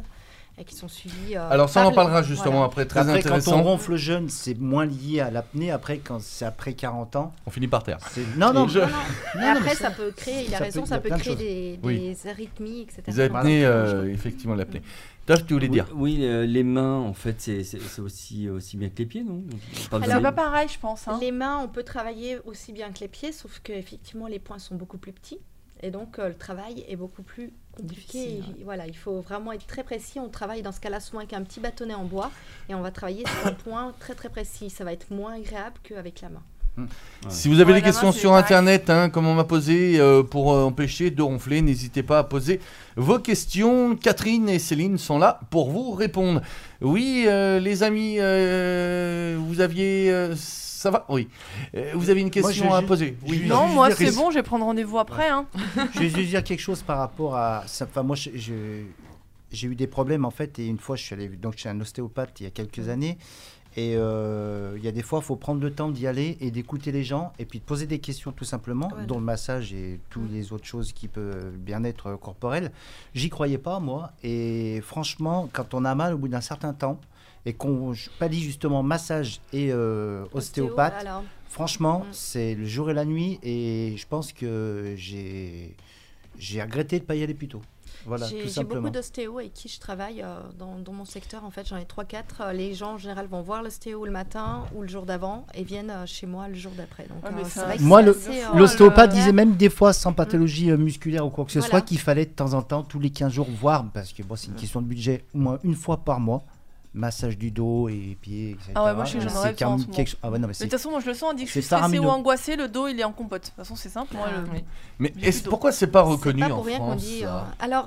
et qui sont suivis. Alors ça, on en parlera justement après, très Après, intéressant. quand on ronfle jeune, c'est moins lié à l'apnée. Après, quand c'est après 40 ans... On finit par terre. Non. Et après, ça peut créer, il a raison, ça peut créer des arythmies, etc. Les apnées, effectivement, l'apnée. Toph, tu voulais dire? Oui, les mains, en fait, c'est aussi bien que les pieds, non? C'est pas pareil, je pense. Hein. Les mains, on peut travailler aussi bien que les pieds, sauf qu'effectivement, les poings sont beaucoup plus petits. Et donc, le travail est beaucoup plus compliqué. Voilà, il faut vraiment être très précis. On travaille dans ce cas-là souvent avec un petit bâtonnet en bois et on va travailler sur un point très très précis. Ça va être moins agréable qu'avec la main. Si vous avez des questions sur internet, comme on m'a posé, pour empêcher de ronfler, n'hésitez pas à poser vos questions. Catherine et Céline sont là pour vous répondre. Oui, les amis, vous aviez... ça va? Oui. Vous avez une question à poser? Oui. Non, moi c'est bon, je vais prendre rendez-vous après. Hein. Je vais juste dire quelque chose par rapport à... Enfin, moi, j'ai eu des problèmes en fait, et une fois je suis allé chez un ostéopathe il y a quelques années. Et il y a des fois, il faut prendre le temps d'y aller et d'écouter les gens et puis de poser des questions tout simplement, dont le massage et toutes les autres choses qui peuvent bien-être corporel. J'y croyais pas, moi. Et franchement, quand on a mal au bout d'un certain temps et qu'on pallie justement massage et ostéopathe, franchement, c'est le jour et la nuit. Et je pense que j'ai regretté de ne pas y aller plus tôt. Voilà, j'ai beaucoup d'ostéos avec qui je travaille dans mon secteur. En fait, j'en ai 3-4. Les gens, en général, vont voir l'ostéo le matin ou le jour d'avant et viennent chez moi le jour d'après. Moi, l'ostéopathe disait même des fois, sans pathologie musculaire ou quoi que ce soit, qu'il fallait de temps en temps, tous les 15 jours, voir, parce que c'est une question de budget, au moins une fois par mois. Massage du dos et pieds, etc. Ah ouais, moi je sais que j'en aurais besoin en ce moment. Ah ouais, non, mais de toute façon, moi je le sens, on dit que je suis stressée ou angoissée, le dos il est en compote. De toute façon, c'est simple. Moi, Mais pourquoi c'est pas reconnu en France? C'est pas pour rien qu'on dit. Alors,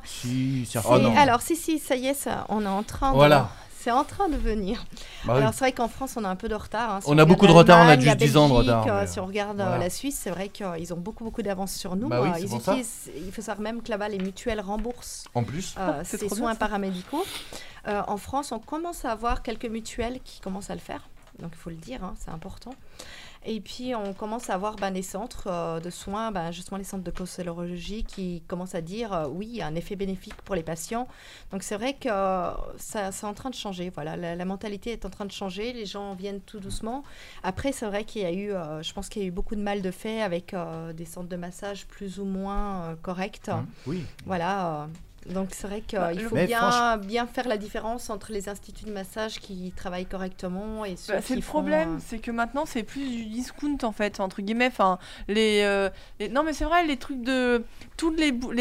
si, ça y est, on est en train de... Voilà. C'est en train de venir. Alors c'est vrai qu'en France, on a un peu de retard. Si on a beaucoup de retard, on a juste 10 ans de retard. Si on regarde la Suisse, c'est vrai qu'ils ont beaucoup d'avance sur nous. Il faut savoir même que là-bas, les mutuelles remboursent en plus ces soins paramédicaux. En France, on commence à avoir quelques mutuelles qui commencent à le faire. Donc il faut le dire, c'est important. Et puis, on commence à avoir des centres de soins, justement les centres de cancérologie qui commencent à dire oui, il y a un effet bénéfique pour les patients. Donc, c'est vrai que c'est en train de changer. Voilà, la mentalité est en train de changer. Les gens viennent tout doucement. Après, c'est vrai qu'il y a eu, je pense qu'il y a eu beaucoup de mal de fait avec des centres de massage plus ou moins corrects. Oui. Voilà. Donc c'est vrai qu'il faut bien faire la différence entre les instituts de massage qui travaillent correctement et ceux qui c'est le problème, c'est que maintenant c'est plus du discount en fait, entre guillemets. Enfin, non mais c'est vrai, les trucs de tous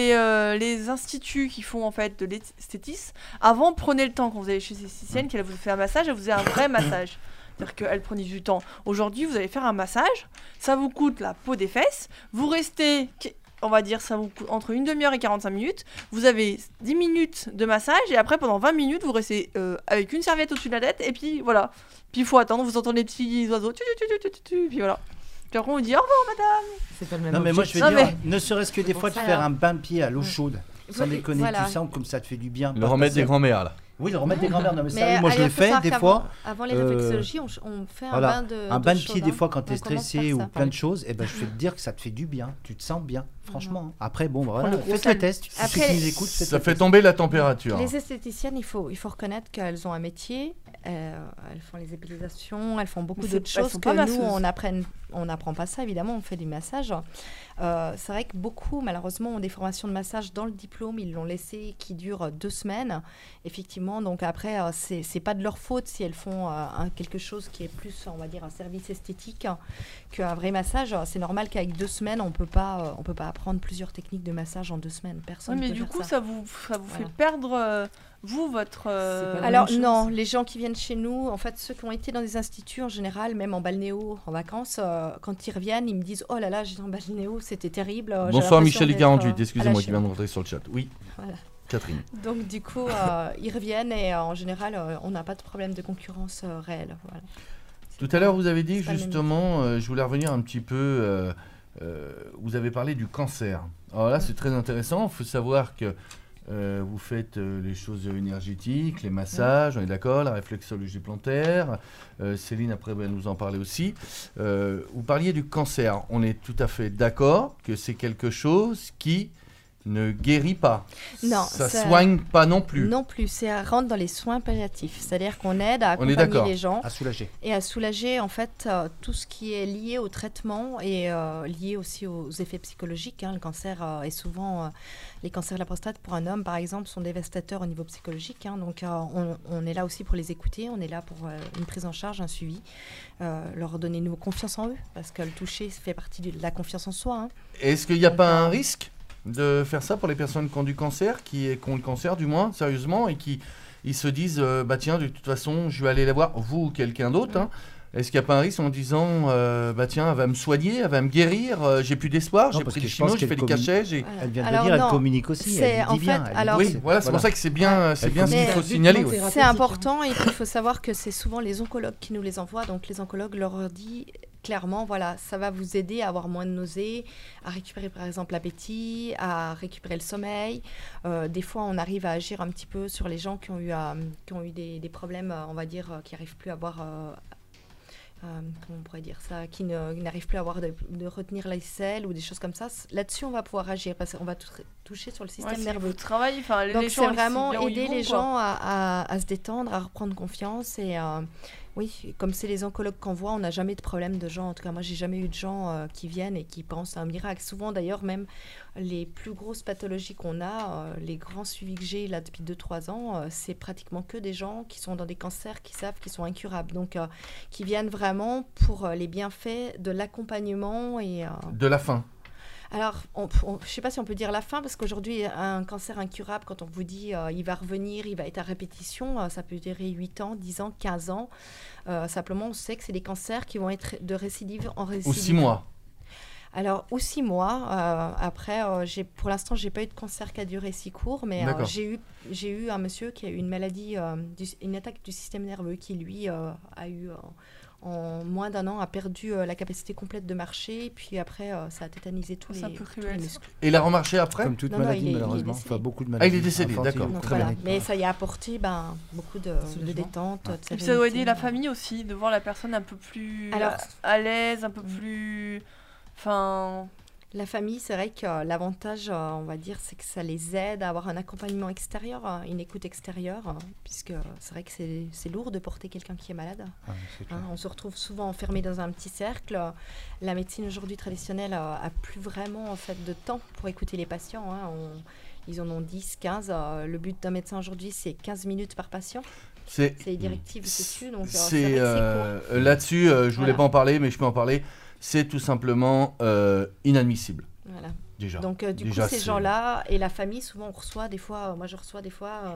les instituts qui font en fait de l'esthétisme. Avant, prenez le temps quand vous allez chez l'esthéticienne, qu'elle vous fait un massage, elle vous fait un vrai massage. C'est-à-dire qu'elle prenait du temps. Aujourd'hui, vous allez faire un massage, ça vous coûte la peau des fesses, vous restez... On va dire ça vous coûte entre une demi-heure et 45 minutes. Vous avez 10 minutes de massage et après pendant 20 minutes vous restez avec une serviette au-dessus de la tête et puis voilà. Puis il faut attendre, vous entendez les petits oiseaux, puis voilà. Puis après on vous dit au revoir madame. C'est pas le même. Non mais moi je veux dire, ne serait-ce que des fois de faire un bain de pied à l'eau chaude, sans déconner, tu sens comme ça te fait du bien. Le remède des grands-mères là. Oui, le remède des grands-mères, non mais sérieux, moi je le fais des fois. Avant les réflexologies, on fait un bain de un bain de pied des fois quand tu es stressé ou plein de choses, et je vais te dire que ça te fait du bien, tu te sens bien, franchement. Après bon, voilà, faites le test, ceux qui nous écoutent, ça fait tomber la température. Les esthéticiennes, il faut reconnaître qu'elles ont un métier, elles font les épilisations, elles font beaucoup d'autres choses que nous on n'apprend pas ça évidemment, on fait du massage. C'est vrai que beaucoup malheureusement ont des formations de massage dans le diplôme, ils l'ont laissé qui dure 2 semaines. Effectivement, donc après c'est pas de leur faute si elles font quelque chose qui est plus, on va dire, un service esthétique qu'un vrai massage. C'est normal qu'avec 2 semaines on peut pas apprendre plusieurs techniques de massage en 2 semaines. Personne. Mais du coup ça vous fait perdre votre... Alors non, les gens qui viennent chez nous, en fait ceux qui ont été dans des instituts en général, même en balnéo, en vacances, quand ils reviennent, ils me disent oh là là, j'étais en balnéo, c'était terrible. Bonsoir Michel 48, excusez-moi qui vient de rentrer sur le chat. Oui. Voilà. Catherine. Donc du coup, ils reviennent et en général, on n'a pas de problème de concurrence réelle. Voilà. Tout à l'heure, vous avez dit justement, je voulais revenir un petit peu, vous avez parlé du cancer. Alors là, c'est très intéressant, il faut savoir que vous faites les choses énergétiques, les massages, on est d'accord, la réflexologie plantaire. Céline, après, va nous en parler aussi. Vous parliez du cancer. On est tout à fait d'accord que c'est quelque chose qui ne guérit pas. Non, ça soigne pas non plus. Non plus, ça rentre dans les soins palliatifs. C'est-à-dire qu'on aide à On est accompagner d'accord. les gens À soulager. et à soulager en fait tout ce qui est lié au traitement et lié aussi aux effets psychologiques. Le cancer est souvent... les cancers de la prostate pour un homme, par exemple, sont dévastateurs au niveau psychologique. Donc on est là aussi pour les écouter, on est là pour une prise en charge, un suivi, leur donner une confiance en eux, parce que le toucher fait partie de la confiance en soi. Est-ce qu'il n'y a pas un risque de faire ça pour les personnes qui ont du cancer, qui ont le cancer du moins, sérieusement, et qui ils se disent, bah tiens, de toute façon, je vais aller la voir, vous ou quelqu'un d'autre, Est-ce qu'il n'y a pas un risque en disant, bah tiens, elle va me soigner, elle va me guérir, j'ai plus d'espoir, Non, j'ai parce pris que des je pense chimos, j'ai fait qu'elle des cachets, j'ai... Elle vient de Alors le dire, non, elle communique aussi. c'est Elle en dit bien. fait, elle alors- dit Oui, bien. voilà, c'est pour ça que c'est bien, c'est bien ce qu'il Mais- faut signaler. Ouais. C'est important et il faut savoir que c'est souvent les oncologues qui nous les envoient. Donc les oncologues leur disent clairement, voilà, ça va vous aider à avoir moins de nausées, à récupérer par exemple l'appétit, à récupérer le sommeil. Des fois, on arrive à agir un petit peu sur les gens qui ont eu des problèmes, on va dire, qui n'arrivent plus à avoir... comment on pourrait dire ça, qui n'arrivent plus à avoir de retenir la selle ou des choses comme ça. Là-dessus, on va pouvoir agir parce qu'on va toucher sur le système nerveux. Travail, enfin, Donc les c'est gens, vraiment bien où ils aider vont, les quoi. gens à se détendre, à reprendre confiance et oui, comme c'est les oncologues qu'on voit, on n'a jamais de problème de gens. En tout cas, moi, j'ai jamais eu de gens qui viennent et qui pensent à un miracle. Souvent, d'ailleurs, même les plus grosses pathologies qu'on a, les grands suivis que j'ai là depuis 2-3 ans, c'est pratiquement que des gens qui sont dans des cancers qui savent qu'ils sont incurables. Donc, qui viennent vraiment pour les bienfaits de l'accompagnement et... De la faim. Alors, je ne sais pas si on peut dire la fin, parce qu'aujourd'hui, un cancer incurable, quand on vous dit il va revenir, il va être à répétition, ça peut durer 8 ans, 10 ans, 15 ans. Simplement, on sait que c'est des cancers qui vont être de récidive en récidive. Ou 6 mois. Alors, ou 6 mois. Après, pour l'instant, je n'ai pas eu de cancer qui a duré si court, mais D'accord. j'ai eu un monsieur qui a eu une maladie, une attaque du système nerveux, qui lui a eu... en moins d'1 an, a perdu la capacité complète de marcher, puis après, ça a tétanisé tous C'est un les peu cruel, ça. muscles. Et il a remarché après? Comme toute Non, il maladie, est malheureusement. décédé. Enfin, beaucoup de Ah, maladies. il est décédé, infantiles d'accord. ou Donc, Très voilà. bien. Mais ça y a apporté beaucoup de détente, de Et puis ça doit sérénité. aider la famille aussi, de voir la personne un peu plus Alors- à l'aise, un peu plus... Enfin... La famille, c'est vrai que l'avantage, on va dire, c'est que ça les aide à avoir un accompagnement extérieur, une écoute extérieure, puisque c'est vrai que c'est lourd de porter quelqu'un qui est malade. Ah, c'est clair. On se retrouve souvent enfermé dans un petit cercle. La médecine aujourd'hui traditionnelle a plus vraiment en fait de temps pour écouter les patients. Ils en ont 10, 15. Le but d'un médecin aujourd'hui, c'est 15 minutes par patient. C'est les directives dessus. Donc C'est vrai que c'est court. là-dessus, je voulais Voilà. pas en parler, mais je peux en parler. C'est tout simplement inadmissible. Voilà. Déjà. Donc du Déjà, coup, ces c'est- gens-là et la famille, souvent on reçoit des fois, moi je reçois des fois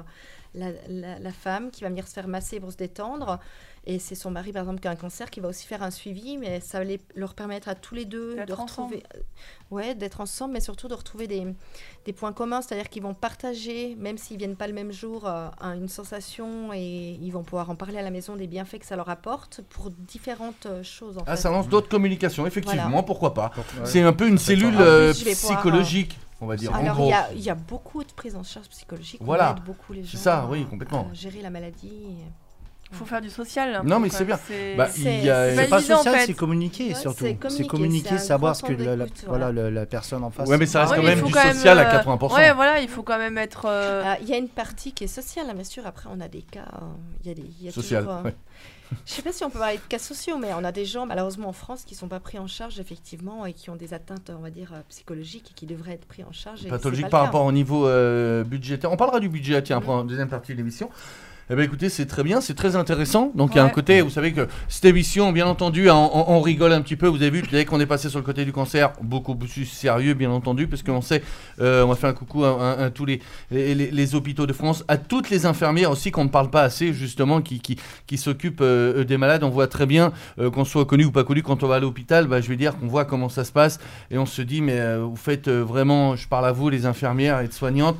la femme qui va venir se faire masser pour se détendre. Et c'est son mari, par exemple, qui a un cancer, qui va aussi faire un suivi, mais ça va leur permettre à tous les deux D'être de retrouver, d'être ensemble, mais surtout de retrouver des points communs, c'est-à-dire qu'ils vont partager, même s'ils viennent pas le même jour, une sensation et ils vont pouvoir en parler à la maison des bienfaits que ça leur apporte pour différentes choses. En Ah, fait. ça lance d'autres communications, effectivement, Voilà. pourquoi pas. Ouais. C'est un peu une cellule En plus, je vais pouvoir, psychologique, on va dire, en Alors, gros. il y a beaucoup de prises en charge psychologique. Voilà. On aide beaucoup les gens C'est ça, oui, complètement. à gérer la maladie. Il faut faire du social. Non, mais quoi. c'est bien. C'est- Bah, il y a- c'est C'est pas évident, en social, fait. c'est communiquer Ouais, surtout. c'est C'est communiquer, communiquer, c'est un savoir grand ce que temps d'écoute, la personne en face. Ouais, mais ça reste Ah quand oui, il même faut du quand même, social à 80%. Ouais, voilà, il faut quand même être... Il y a une partie qui est sociale, hein, bien sûr. Après, on a des cas. Il y a Social, toujours, ouais. Je sais pas si on peut parler de cas sociaux, mais on a des gens, malheureusement en France, qui sont pas pris en charge, effectivement, et qui ont des atteintes, on va dire, psychologiques et qui devraient être pris en charge. et Pathologique c'est par pas le cas. rapport au niveau budgétaire. On parlera du budget, tiens, après en deuxième partie de l'émission. Eh bien écoutez, c'est très bien, c'est très intéressant. Donc il y a un Ouais. côté, vous savez que cette émission, bien entendu, on rigole un petit peu. Vous avez vu, dès qu'on est passé sur le côté du cancer, beaucoup plus sérieux, bien entendu, parce qu'on sait, on va faire un coucou à tous les hôpitaux de France, à toutes les infirmières aussi qu'on ne parle pas assez, justement, qui s'occupent des malades. On voit très bien, qu'on soit connu ou pas connu, quand on va à l'hôpital, je vais dire qu'on voit comment ça se passe et on se dit, mais vous faites vraiment, je parle à vous, les infirmières et soignantes,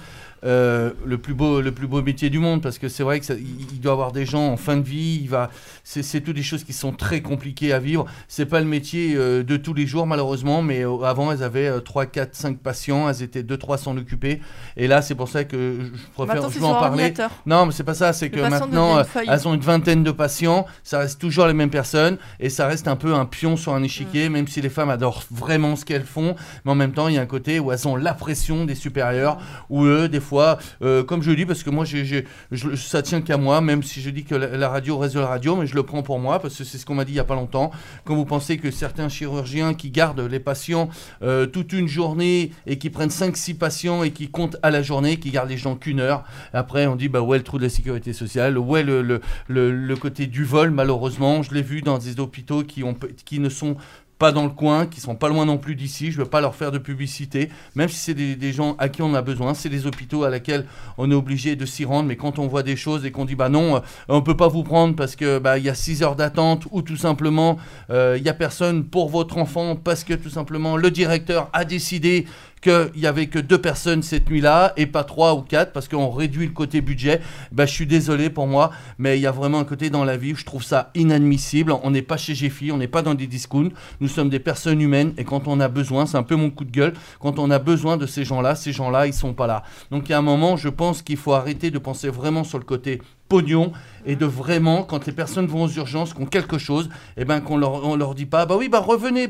le plus beau métier du monde, parce que c'est vrai que il doit avoir des gens en fin de vie, c'est toutes des choses qui sont très compliquées à vivre. C'est pas le métier de tous les jours malheureusement, mais avant elles avaient 3, 4, 5 patients, elles étaient 2-3 s'en occuper, et là c'est pour ça que je vais en parler. Non, mais c'est pas ça, c'est que maintenant elles ont une vingtaine de patients, ça reste toujours les mêmes personnes, et ça reste un peu un pion sur un échiquier, même si les femmes adorent vraiment ce qu'elles font, mais en même temps il y a un côté où elles ont la pression des supérieurs, où eux des fois, comme je le dis, parce que moi ça tient qu'à moi, même si je dis que la radio reste de la radio, mais je le prends pour moi, parce que c'est ce qu'on m'a dit il y a pas longtemps. Quand vous pensez que certains chirurgiens qui gardent les patients toute une journée, et qui prennent 5-6 patients et qui comptent à la journée, qui gardent les gens qu'une heure, après on dit bah ouais, le trou de la sécurité sociale, ouais, le côté du vol, malheureusement je l'ai vu dans des hôpitaux qui ne sont pas dans le coin, qui sont pas loin non plus d'ici. Je veux pas leur faire de publicité, même si c'est des gens à qui on a besoin. C'est des hôpitaux à laquelle on est obligé de s'y rendre, mais quand on voit des choses et qu'on dit bah non, on peut pas vous prendre parce que bah il y a 6 heures d'attente, ou tout simplement il y a personne pour votre enfant parce que tout simplement le directeur a décidé qu'il n'y avait que 2 personnes cette nuit-là et pas 3 ou 4 parce qu'on réduit le côté budget, je suis désolé pour moi, mais il y a vraiment un côté dans la vie où je trouve ça inadmissible. On n'est pas chez GFI, on n'est pas dans des discounts, nous sommes des personnes humaines, et quand on a besoin, c'est un peu mon coup de gueule, quand on a besoin de ces gens-là, ils sont pas là. Donc il y a un moment, je pense qu'il faut arrêter de penser vraiment sur le côté pognon, et de vraiment, quand les personnes vont aux urgences, qui ont quelque chose, qu'on leur dit pas revenez,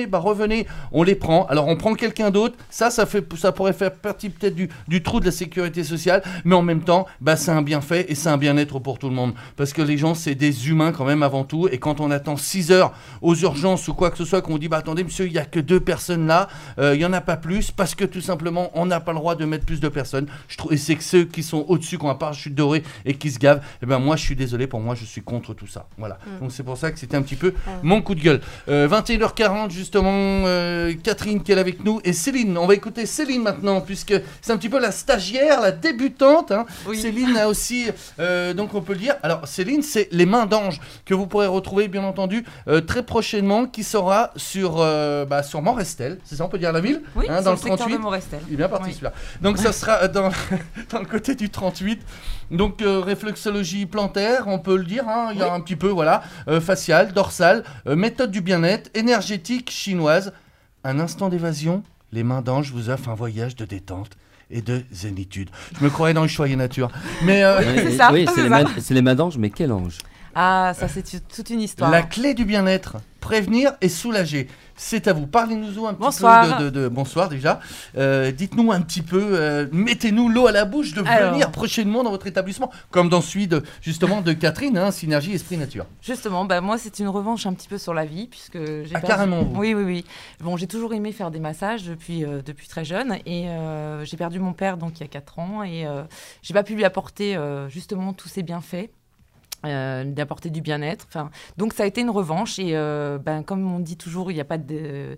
on les prend. Alors on prend quelqu'un d'autre, ça pourrait faire partie peut-être du trou de la sécurité sociale, mais en même temps c'est un bienfait et c'est un bien-être pour tout le monde, parce que les gens c'est des humains quand même avant tout, et quand on attend 6 heures aux urgences ou quoi que ce soit, qu'on dit attendez monsieur, il y a que 2 personnes là, il y en a pas plus, parce que tout simplement on n'a pas le droit de mettre plus de personnes, et c'est que ceux qui sont au-dessus, qui ont un parachute doré et qui se gavent, moi je suis désolé, pour moi je suis contre tout ça, voilà. Donc c'est pour ça que c'était un petit peu mon coup de gueule. 21h40 justement, Catherine qui est là avec nous, et Céline, on va écouter Céline maintenant, puisque c'est un petit peu la stagiaire, la débutante, hein. Oui. Céline a aussi, donc on peut le dire, alors Céline c'est Les Mains d'Ange, que vous pourrez retrouver bien entendu très prochainement, qui sera sur Morestel, c'est ça, on peut dire la ville, oui, dans le secteur 38. De Morestel. Il est bien parti celui-là. Donc ça sera dans le côté du 38, donc réflexologie plantaire, on peut le dire, hein, il y a un petit peu, voilà, faciale, dorsale, méthode du bien-être, énergétique chinoise. Un instant d'évasion, Les Mains d'Ange vous offrent un voyage de détente et de zénitude. Je me croyais dans le Choix Nature. Mais c'est ça. Oui, c'est les mains d'ange, mais quel ange? Ah, ça c'est toute une histoire. La clé du bien-être, prévenir et soulager. C'est à vous. Parlez-nous un petit peu de bonsoir déjà. Dites-nous un petit peu, mettez-nous l'eau à la bouche de venir prochainement dans votre établissement, comme dans celui de Catherine, hein, Synergie Esprit Nature. Justement, moi c'est une revanche un petit peu sur la vie, puisque j'ai carrément. Oui. Bon, j'ai toujours aimé faire des massages depuis très jeune, et j'ai perdu mon père donc il y a 4 ans, et j'ai pas pu lui apporter justement tous ses bienfaits. D'apporter du bien-être, donc ça a été une revanche, et comme on dit toujours, le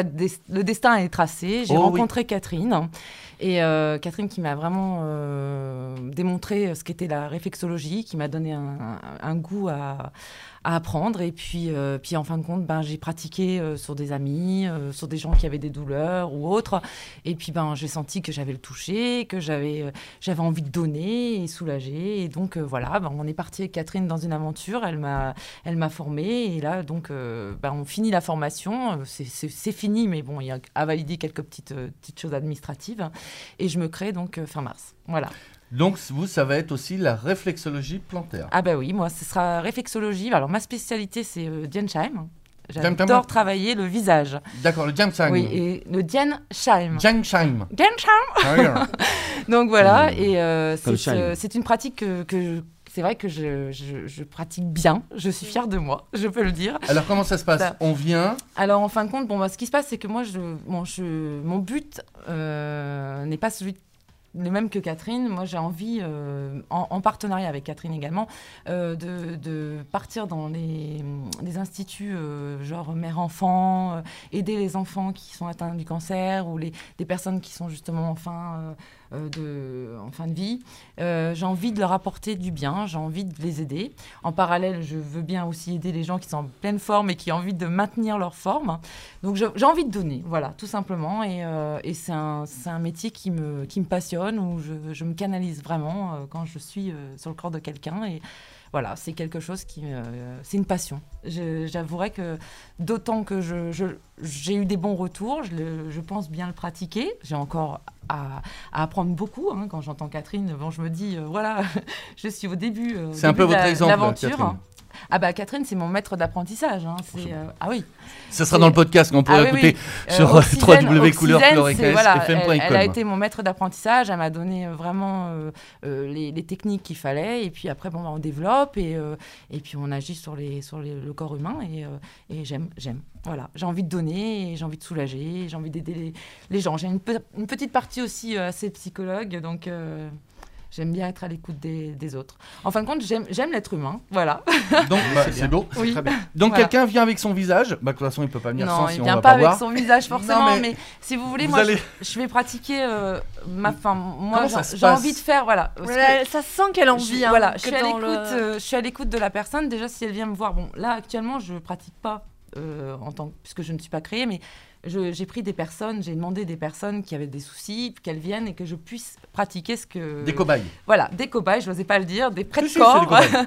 destin est tracé. J'ai rencontré Catherine, et Catherine qui m'a vraiment démontré ce qu'était la réflexologie, qui m'a donné un goût à apprendre, et puis en fin de compte j'ai pratiqué sur des amis, sur des gens qui avaient des douleurs ou autres, et puis j'ai senti que j'avais le toucher, que j'avais envie de donner et soulager, et donc voilà, on est parti avec Catherine dans une aventure, elle m'a formée, et là donc on finit la formation, c'est fini, mais bon, il y a à valider quelques petites choses administratives, et je me crée donc fin mars, voilà. Donc, vous, ça va être aussi la réflexologie plantaire. Ah oui, moi, ce sera réflexologie. Alors, ma spécialité, c'est Diansheim. J'adore travailler le visage. D'accord, le Diansheim. Oui, et le Diansheim. Diansheim. Donc, voilà, et c'est une pratique que c'est vrai que je pratique bien. Je suis fière de moi, je peux le dire. Alors, comment ça se passe? On vient... Alors, en fin de compte, ce qui se passe, c'est que moi, mon but n'est pas le même que Catherine. Moi, j'ai envie, en partenariat avec Catherine également, de partir dans des instituts genre mère-enfant, aider les enfants qui sont atteints du cancer, ou des personnes qui sont justement en fin de vie. J'ai envie de leur apporter du bien, j'ai envie de les aider. En parallèle, je veux bien aussi aider les gens qui sont en pleine forme et qui ont envie de maintenir leur forme. Donc j'ai envie de donner, voilà, tout simplement. Et c'est un métier qui me passionne, où je me canalise vraiment quand je suis sur le corps de quelqu'un. Et voilà, c'est quelque chose c'est une passion. J'avouerai que d'autant que j'ai eu des bons retours, je pense bien le pratiquer. J'ai encore à apprendre beaucoup. Quand j'entends Catherine, je me dis, voilà, je suis au début c'est un peu votre exemple, l'aventure. Catherine. Ah bah Catherine, c'est mon maître d'apprentissage. Ah oui. Ça sera dans le podcast qu'on pourra écouter sur www.couleur-fm.com. Elle a été mon maître d'apprentissage. Elle m'a donné vraiment les techniques qu'il fallait. Et puis après, on développe et puis on agit sur le corps humain. Et j'aime. Voilà, j'ai envie de donner, j'ai envie de soulager, j'ai envie d'aider les gens. J'ai une petite partie aussi assez psychologue, donc. J'aime bien être à l'écoute des autres. En fin de compte, j'aime l'être humain, voilà. Donc, c'est beau. Oui. Très bien. Donc, quelqu'un vient avec son visage. De toute façon, il ne peut pas venir sans si on va pas voir. Non, il ne vient pas avec son visage, forcément. Mais si vous voulez, je vais pratiquer moi, j'ai envie de faire, voilà. Ça se sent qu'elle a envie. Voilà, je suis à l'écoute de la personne. Déjà, si elle vient me voir, là, actuellement, je ne pratique pas puisque je ne suis pas créée, mais j'ai pris des personnes, j'ai demandé des personnes qui avaient des soucis, qu'elles viennent et que je puisse pratiquer ce que... Des cobayes. Voilà, des cobayes, je n'osais pas le dire, des prêts-de-corps,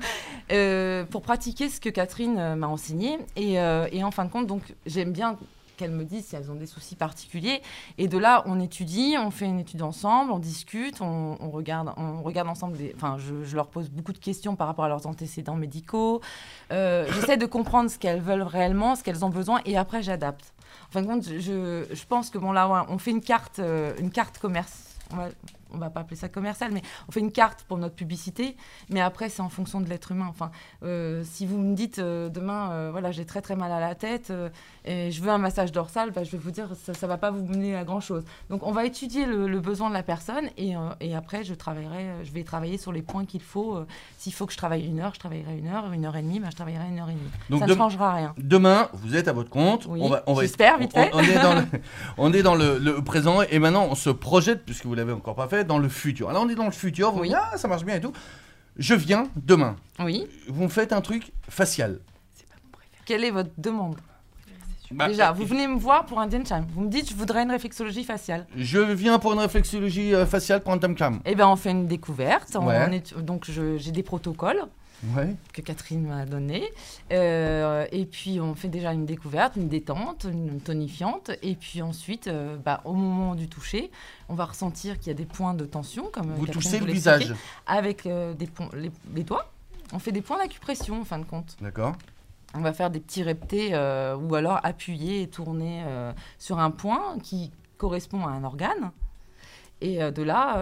pour pratiquer ce que Catherine m'a enseigné. Et en fin de compte, donc, j'aime bien qu'elles me disent si elles ont des soucis particuliers. Et de là, on étudie, on fait une étude ensemble, on discute, on regarde ensemble. Je leur pose beaucoup de questions par rapport à leurs antécédents médicaux. J'essaie de comprendre ce qu'elles veulent réellement, ce qu'elles ont besoin, et après, j'adapte. En fin de compte, je pense que là, on fait une carte commerce. On va pas appeler ça commercial, mais on fait une carte pour notre publicité. Mais après, c'est en fonction de l'être humain. Enfin, si vous me dites demain, voilà, j'ai très très mal à la tête et je veux un massage dorsal, je vais vous dire ça va pas vous mener à grand chose. Donc, on va étudier le besoin de la personne et après, je vais travailler sur les points qu'il faut. S'il faut que je travaille 1 heure, je travaillerai 1 heure, 1 heure et demie, je travaillerai 1 heure et demie. Donc, ça ne changera rien. Demain, vous êtes à votre compte. Oui, j'espère, vite fait. On est dans le présent et maintenant, on se projette, puisque vous l'avez encore pas fait, dans le futur. Alors on est dans le futur, vous dites, ça marche bien et tout. Je viens demain. Oui. Vous me faites un truc facial. C'est pas mon préféré. Quelle est votre demande ? Déjà, vous venez me voir pour un Dencham. Vous me dites, je voudrais une réflexologie faciale. Je viens pour une réflexologie faciale pour un Dencham. Eh bien, on fait une découverte. Donc, j'ai des protocoles. Que Catherine m'a donné. Et puis, on fait déjà une découverte, une détente, une tonifiante. Et puis ensuite, au moment du toucher, on va ressentir qu'il y a des points de tension. Comme vous Catherine touchez le visage. Avec les doigts. On fait des points d'acupression, en fin de compte. D'accord. On va faire des petits reptés ou alors appuyer et tourner sur un point qui correspond à un organe. Et de là,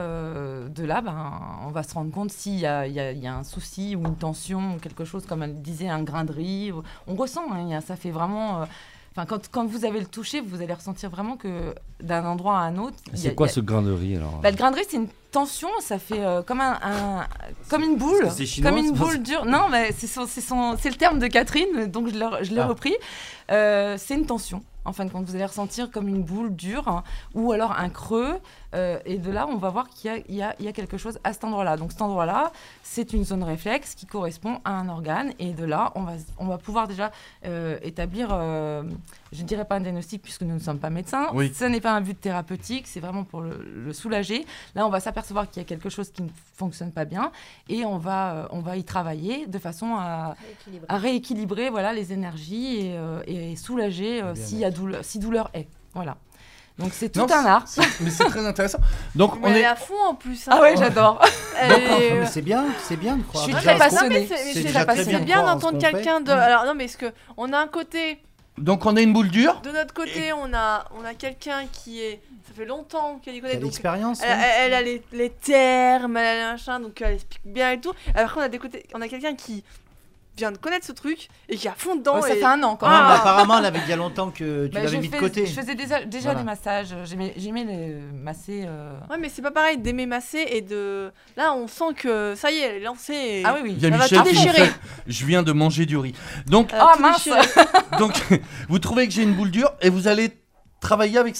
on va se rendre compte s'il y a un souci ou une tension ou quelque chose, comme elle disait, un grain de riz. On ressent, ça fait vraiment... quand vous avez le toucher, vous allez ressentir vraiment que d'un endroit à un autre... C'est quoi ce grain de riz alors ? Le grain de riz, c'est une tension, ça fait comme comme une boule. C'est chinois, comme une boule dure. Non, mais c'est le terme de Catherine, donc je l'ai repris. C'est une tension. En fin de compte, vous allez ressentir comme une boule dure ou alors un creux. Et de là, on va voir qu'il y a quelque chose à cet endroit-là. Donc cet endroit-là, c'est une zone réflexe qui correspond à un organe. Et de là, on va pouvoir déjà établir, je ne dirais pas un diagnostic puisque nous ne sommes pas médecins. Oui. Ce n'est pas un but thérapeutique, c'est vraiment pour le soulager. Là, on va s'apercevoir qu'il y a quelque chose qui ne fonctionne pas bien. Et on va y travailler de façon à rééquilibrer les énergies et soulager si douleur est. Voilà. Donc c'est tout un art. Mais c'est très intéressant. Donc on est à fond en plus. Ah ouais, j'adore. Mais c'est bien de croire. Je suis très passionnée. C'est bien d'entendre quelqu'un de. Alors non, mais est-ce que on a un côté. Donc on a une boule dure. De notre côté, on a quelqu'un qui est. Ça fait longtemps qu'elle y connaît. Elle a l'expérience. Elle a les termes, elle a machin, donc elle explique bien et tout. Alors on a quelqu'un qui vient de connaître ce truc et qui est à fond dedans. Ça fait 1 an quand même. Apparemment, elle avait il y a longtemps que tu l'avais mis de côté. Je faisais déjà des massages. J'aimais les masser. Ouais, mais c'est pas pareil d'aimer masser et de. Là, on sent que ça y est, elle est lancée. Ah oui. Il y a Michel qui me fait, je viens de manger du riz. Donc, mince. Donc, vous trouvez que j'ai une boule dure et vous allez travailler avec ça.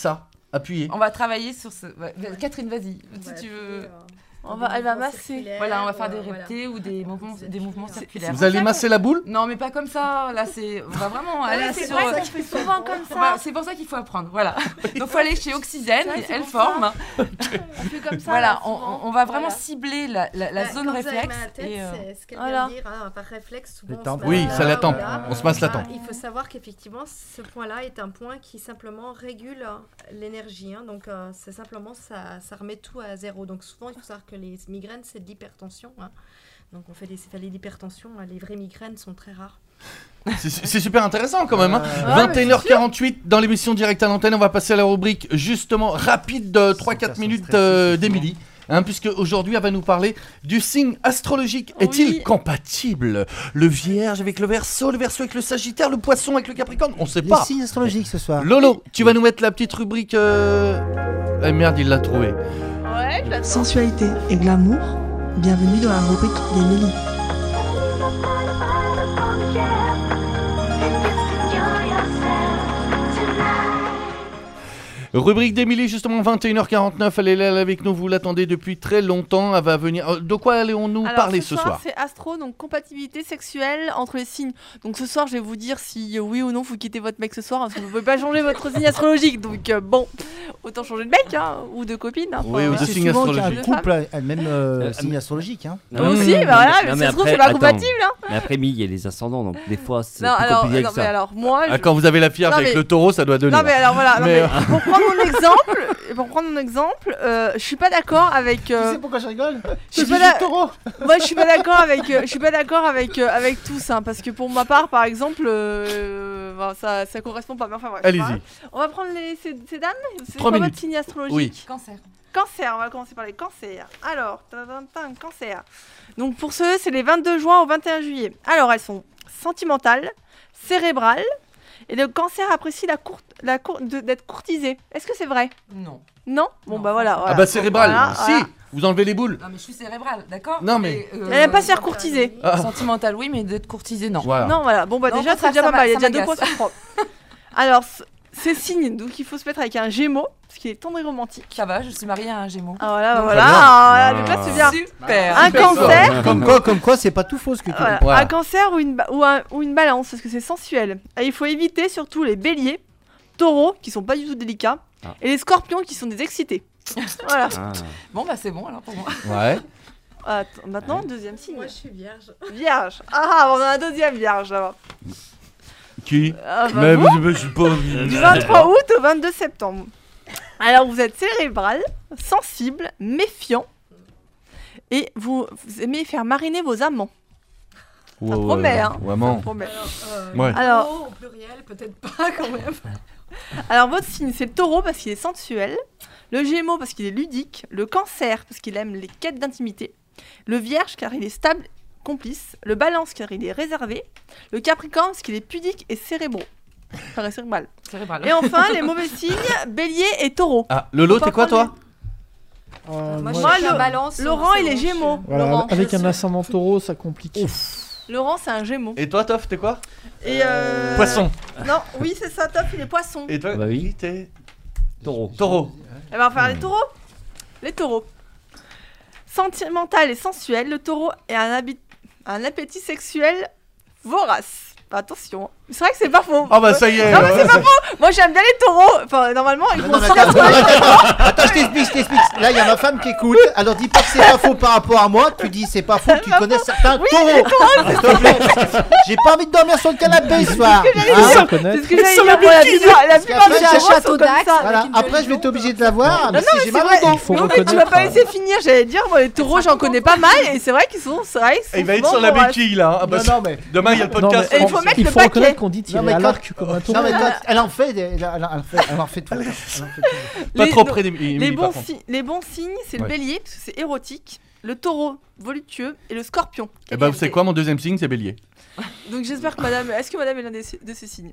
Appuyez. On va travailler sur ce. Catherine, vas-y, si tu veux. Elle va masser. Voilà, on va faire des reptés ou des mouvements circulaires. Vous allez masser la boule? Non, mais pas comme ça. Là, on va vraiment aller c'est sur. vrai que je fais souvent comme ça. C'est pour ça qu'il faut apprendre. Voilà. Donc, il faut aller chez Oxygène, elle forme. On fait comme ça. Voilà, on va vraiment cibler la zone réflexe. C'est ce qu'elle vient de dire, par réflexe. Souvent, oui, ça la tempe. On se masse la tempe. Il faut savoir qu'effectivement, ce point-là est un point qui simplement régule l'énergie. Donc, c'est simplement, ça remet tout à zéro. Donc, souvent, il faut savoir que les migraines, c'est de l'hypertension. Donc, on fait des céphalées d'hypertension. Les vraies migraines sont très rares. C'est super intéressant quand même. 21h48 dans l'émission Direct à l'antenne. On va passer à la rubrique justement rapide de 3-4 minutes d'Émilie. Puisque aujourd'hui elle va nous parler du signe astrologique. Est-il compatible? Le Vierge avec le Verseau avec le Sagittaire, le Poisson avec le Capricorne? On sait pas. Les signes astrologiques ce soir. Lolo, tu vas nous mettre la petite rubrique. Eh merde, il l'a trouvé. Ouais, je la trouve. Sensualité et glamour, bienvenue dans la rubrique d'Émilie. Rubrique d'Émilie, justement 21h49, elle est là avec nous, vous l'attendez depuis très longtemps, elle va venir. De quoi allons-nous parler ce soir? C'est astro, donc compatibilité sexuelle entre les signes. Donc ce soir, je vais vous dire si oui ou non vous quittez votre mec ce soir, parce que vous ne pouvez pas changer votre signe astrologique. Donc bon, autant changer de mec ou de copine. Oui, ou de signe astrologique. Un couple a même signe astrologique. Aussi, voilà, mais ça se trouve, c'est pas compatible. Mais après, il y a les ascendants, donc des fois, c'est non, plus alors, compliqué non, que ça. mais alors, moi, quand vous avez la Vierge avec le Taureau, ça doit donner. Non, mais alors voilà, pour prendre mon exemple, je suis pas d'accord avec. Tu sais pourquoi je rigole? Je suis pas Taureau. Moi, je suis pas d'accord avec. Je suis pas d'accord avec tous, parce que pour ma part, par exemple, ça correspond pas. Mais enfin bref. Allez-y. On va prendre ces dames. C'est 3 quoi minutes. votre signe astrologique? Oui. Cancer, on va commencer par les cancers. Alors, cancer. Donc pour ceux, c'est les 22 juin au 21 juillet. Alors, elles sont sentimentales, cérébrales, et le cancer apprécie d'être courtisé. Est-ce que c'est vrai? Non. Non? Bon, bah voilà. Ah bah cérébral, si voilà. Vous enlevez les boules. Non, mais je suis cérébrale, d'accord? Non, mais. Elle n'aime pas se faire courtiser. Sentimentale, oui, mais d'être courtisée, non. Voilà. Non, voilà. Bon, bah Non, déjà, au c'est contraire, déjà pas mal. Il y a ça déjà 2 points m'agace. sur 3. Alors, ces signes, donc il faut se mettre avec un Gémeaux, parce qu'il est tendre et romantique. Ça va, je suis mariée à un Gémeaux. Ah voilà, Donc, voilà. bien. Ah, donc là, c'est bien. Super. Un cancer. Comme quoi, c'est pas tout faux ce que tu dis. Voilà. Voilà. Un cancer ou une balance, parce que c'est sensuel. Et il faut éviter surtout les béliers, taureaux, qui sont pas du tout délicats, et les scorpions, qui sont des excités. Voilà. Bon, bah c'est bon alors pour moi. Ouais. Attends, maintenant, deuxième signe. Moi, je suis vierge. Vierge. Ah, on a un deuxième vierge là-bas. Qui? Ah, bah, Mais vous, je suis pas. du 23 août au 22 septembre. Alors, vous êtes cérébral, sensible, méfiant, et vous aimez faire mariner vos amants. Ouais, Ça promet, hein. Vraiment. Ça promet. Ouais. Alors, Au pluriel, peut-être pas quand même. Alors, votre signe, c'est le taureau parce qu'il est sensuel, le gémeaux parce qu'il est ludique, le cancer parce qu'il aime les quêtes d'intimité, le vierge car il est stable, complice, le balance car il est réservé, le capricorne parce qu'il est pudique et cérébraux. Enfin, cérébral. Et enfin, les mauvais signes, bélier et taureau. Ah, Lolo, Faut pas t'es quoi prendre toi? Moi, je suis la balance. Laurent, il est gémeaux. Voilà, Laurent, avec un ascendant taureau, ça complique. Laurent, c'est un gémeaux. Et toi, Toff, t'es quoi? Et Poisson. Non, oui, c'est ça, top, il est poisson. Et toi? Bah oui. T'es Taureau. Taureau. Eh ben, on va faire les taureaux. Les taureaux. Sentimental et sensuel, le taureau est un appétit sexuel vorace. Attention, c'est vrai que c'est pas faux. Ah bah ça y est. Non mais c'est pas faux. Moi j'aime bien les taureaux. Enfin normalement ils font ça. Attends, je t'explique. Là, il y a ma femme qui écoute. Alors, dis pas que c'est pas faux par rapport à moi. Tu dis c'est pas faux, tu connais certains taureaux. S'il te plaît. J'ai pas envie de dormir sur le canapé ce soir. C'est ce que j'allais dire. La plupart des un taureaux château sont comme d'Axe. ça. Voilà. Après, je vais être obligé de la voir. Mais Non, si mais j'ai c'est mal vrai. au dos. Il faut Non, mais tu reconnaître. vas pas laisser finir. J'allais dire moi les taureaux j'en connais pas mal et c'est vrai qu'ils sont. Il va être sur la béquille là. hein. Ah bah, Non, mais. Demain il y a le podcast. Et il faut mettre Il le faut reconnaître paquet. qu'on dit Non, tirer mais à quand- l'arc comme un taureau. Non, mais elle en fait tout. Pas Les- trop donc, près d'Émilie. Les par bons, contre. les bons signes, c'est le Ouais. bélier, parce que c'est érotique, le taureau, voluptueux, et le scorpion. Eh bah, vous savez quoi, mon deuxième signe, c'est bélier. Donc j'espère que madame. Est-ce que madame est l'un de ces signes?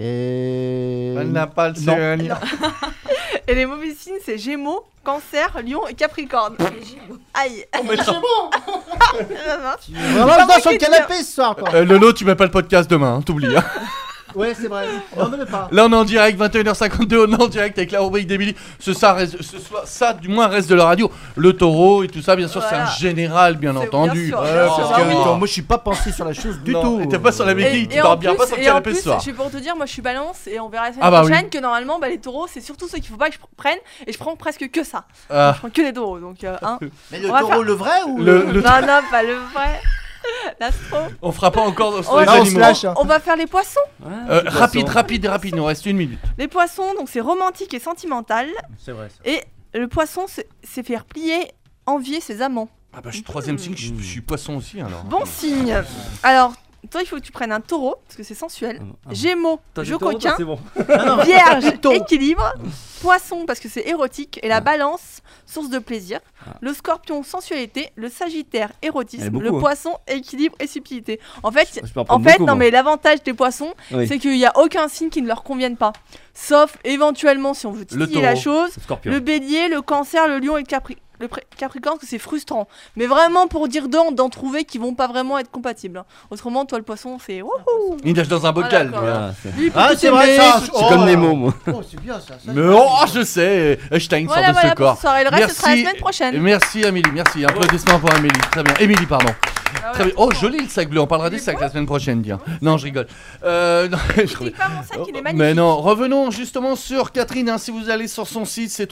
Et. Elle n'a pas le Non. signe. Et les mauvais signes, c'est Gémeaux, Cancer, Lion et Capricorne. Aïe. On mettra- Vraiment, je dors sur le canapé ce soir, quoi. Lolo, tu mets pas le podcast demain, hein, t'oublies. hein. Ouais, c'est vrai. Non, même pas. Là, on est en direct, 21h52, on est en direct avec la rubrique d'Émilie. Ça, du moins, reste de la radio. Le taureau et tout ça, bien sûr, Voilà. c'est un général, bien entendu. bien sûr, Ouais, bien parce sûr, que- bah oui. Moi, je suis pas pensé sur la chose du Non, tout. et t'es pas sur la béquille, tu dors bien pas sans et en canapé plus, ce soir. je suis pour te dire, moi je suis balance et on verra la semaine Ah bah prochaine oui. que normalement les taureaux c'est surtout ceux qu'il faut pas que je prenne et je prends presque que ça. Ah. Je prends que les taureaux donc hein. Mais le On va taureau, faire- le vrai ou Le- Non, non, pas le vrai. L'astro. On fera pas encore sur On les va, animaux. on va faire les poissons. Rapide, il nous reste 1 minute. Les poissons, donc c'est romantique et sentimental. C'est vrai. Ça. Et le poisson, c'est faire plier, envier ses amants. Ah bah, je suis 3ème signe, je suis poisson aussi alors. Bon signe. Alors, toi, il faut que tu prennes un taureau, parce que c'est sensuel. Gémeaux, T'as jeu dit taureau, coquin. toi, c'est bon. Vierge, équilibre. Poisson, parce que c'est érotique. Et la balance, source de plaisir. Le scorpion, sensualité. Le sagittaire, Elle est érotisme. beaucoup, Le hein. poisson, équilibre et subtilité. En fait, Je peux en prendre beaucoup, non, moi. mais l'avantage des poissons, Oui. c'est qu'il n'y a aucun signe qui ne leur convienne pas. Sauf éventuellement, si on veut Le titiller la taureau, chose, le scorpion. le bélier, le cancer, le lion et le capricorne, que c'est frustrant. Mais vraiment, pour dire d'en trouver qui vont pas vraiment être compatibles. hein. Autrement, toi, le poisson, c'est wouhou. Il nage dans un bocal. d'accord. voilà. Lui, Ah, plutôt c'est vrai ça. C'est comme Nemo, moi. Oh, c'est bien ça. Mais oh, je sais, Einstein sort Voilà, de voilà ce pour corps. ce soir. Et le reste, ce sera la semaine prochaine. Merci Amélie, merci. Applaudissements pour Amélie. Très bien. Émilie, pardon. Ah Très bien. Oh, joli le sac bleu. On parlera du sac la semaine prochaine, tiens. Non, je rigole. Non, je Je dis pas mon sac, il est magnifique. Mais non, revenons justement sur Catherine. hein, si vous allez sur son site, c'est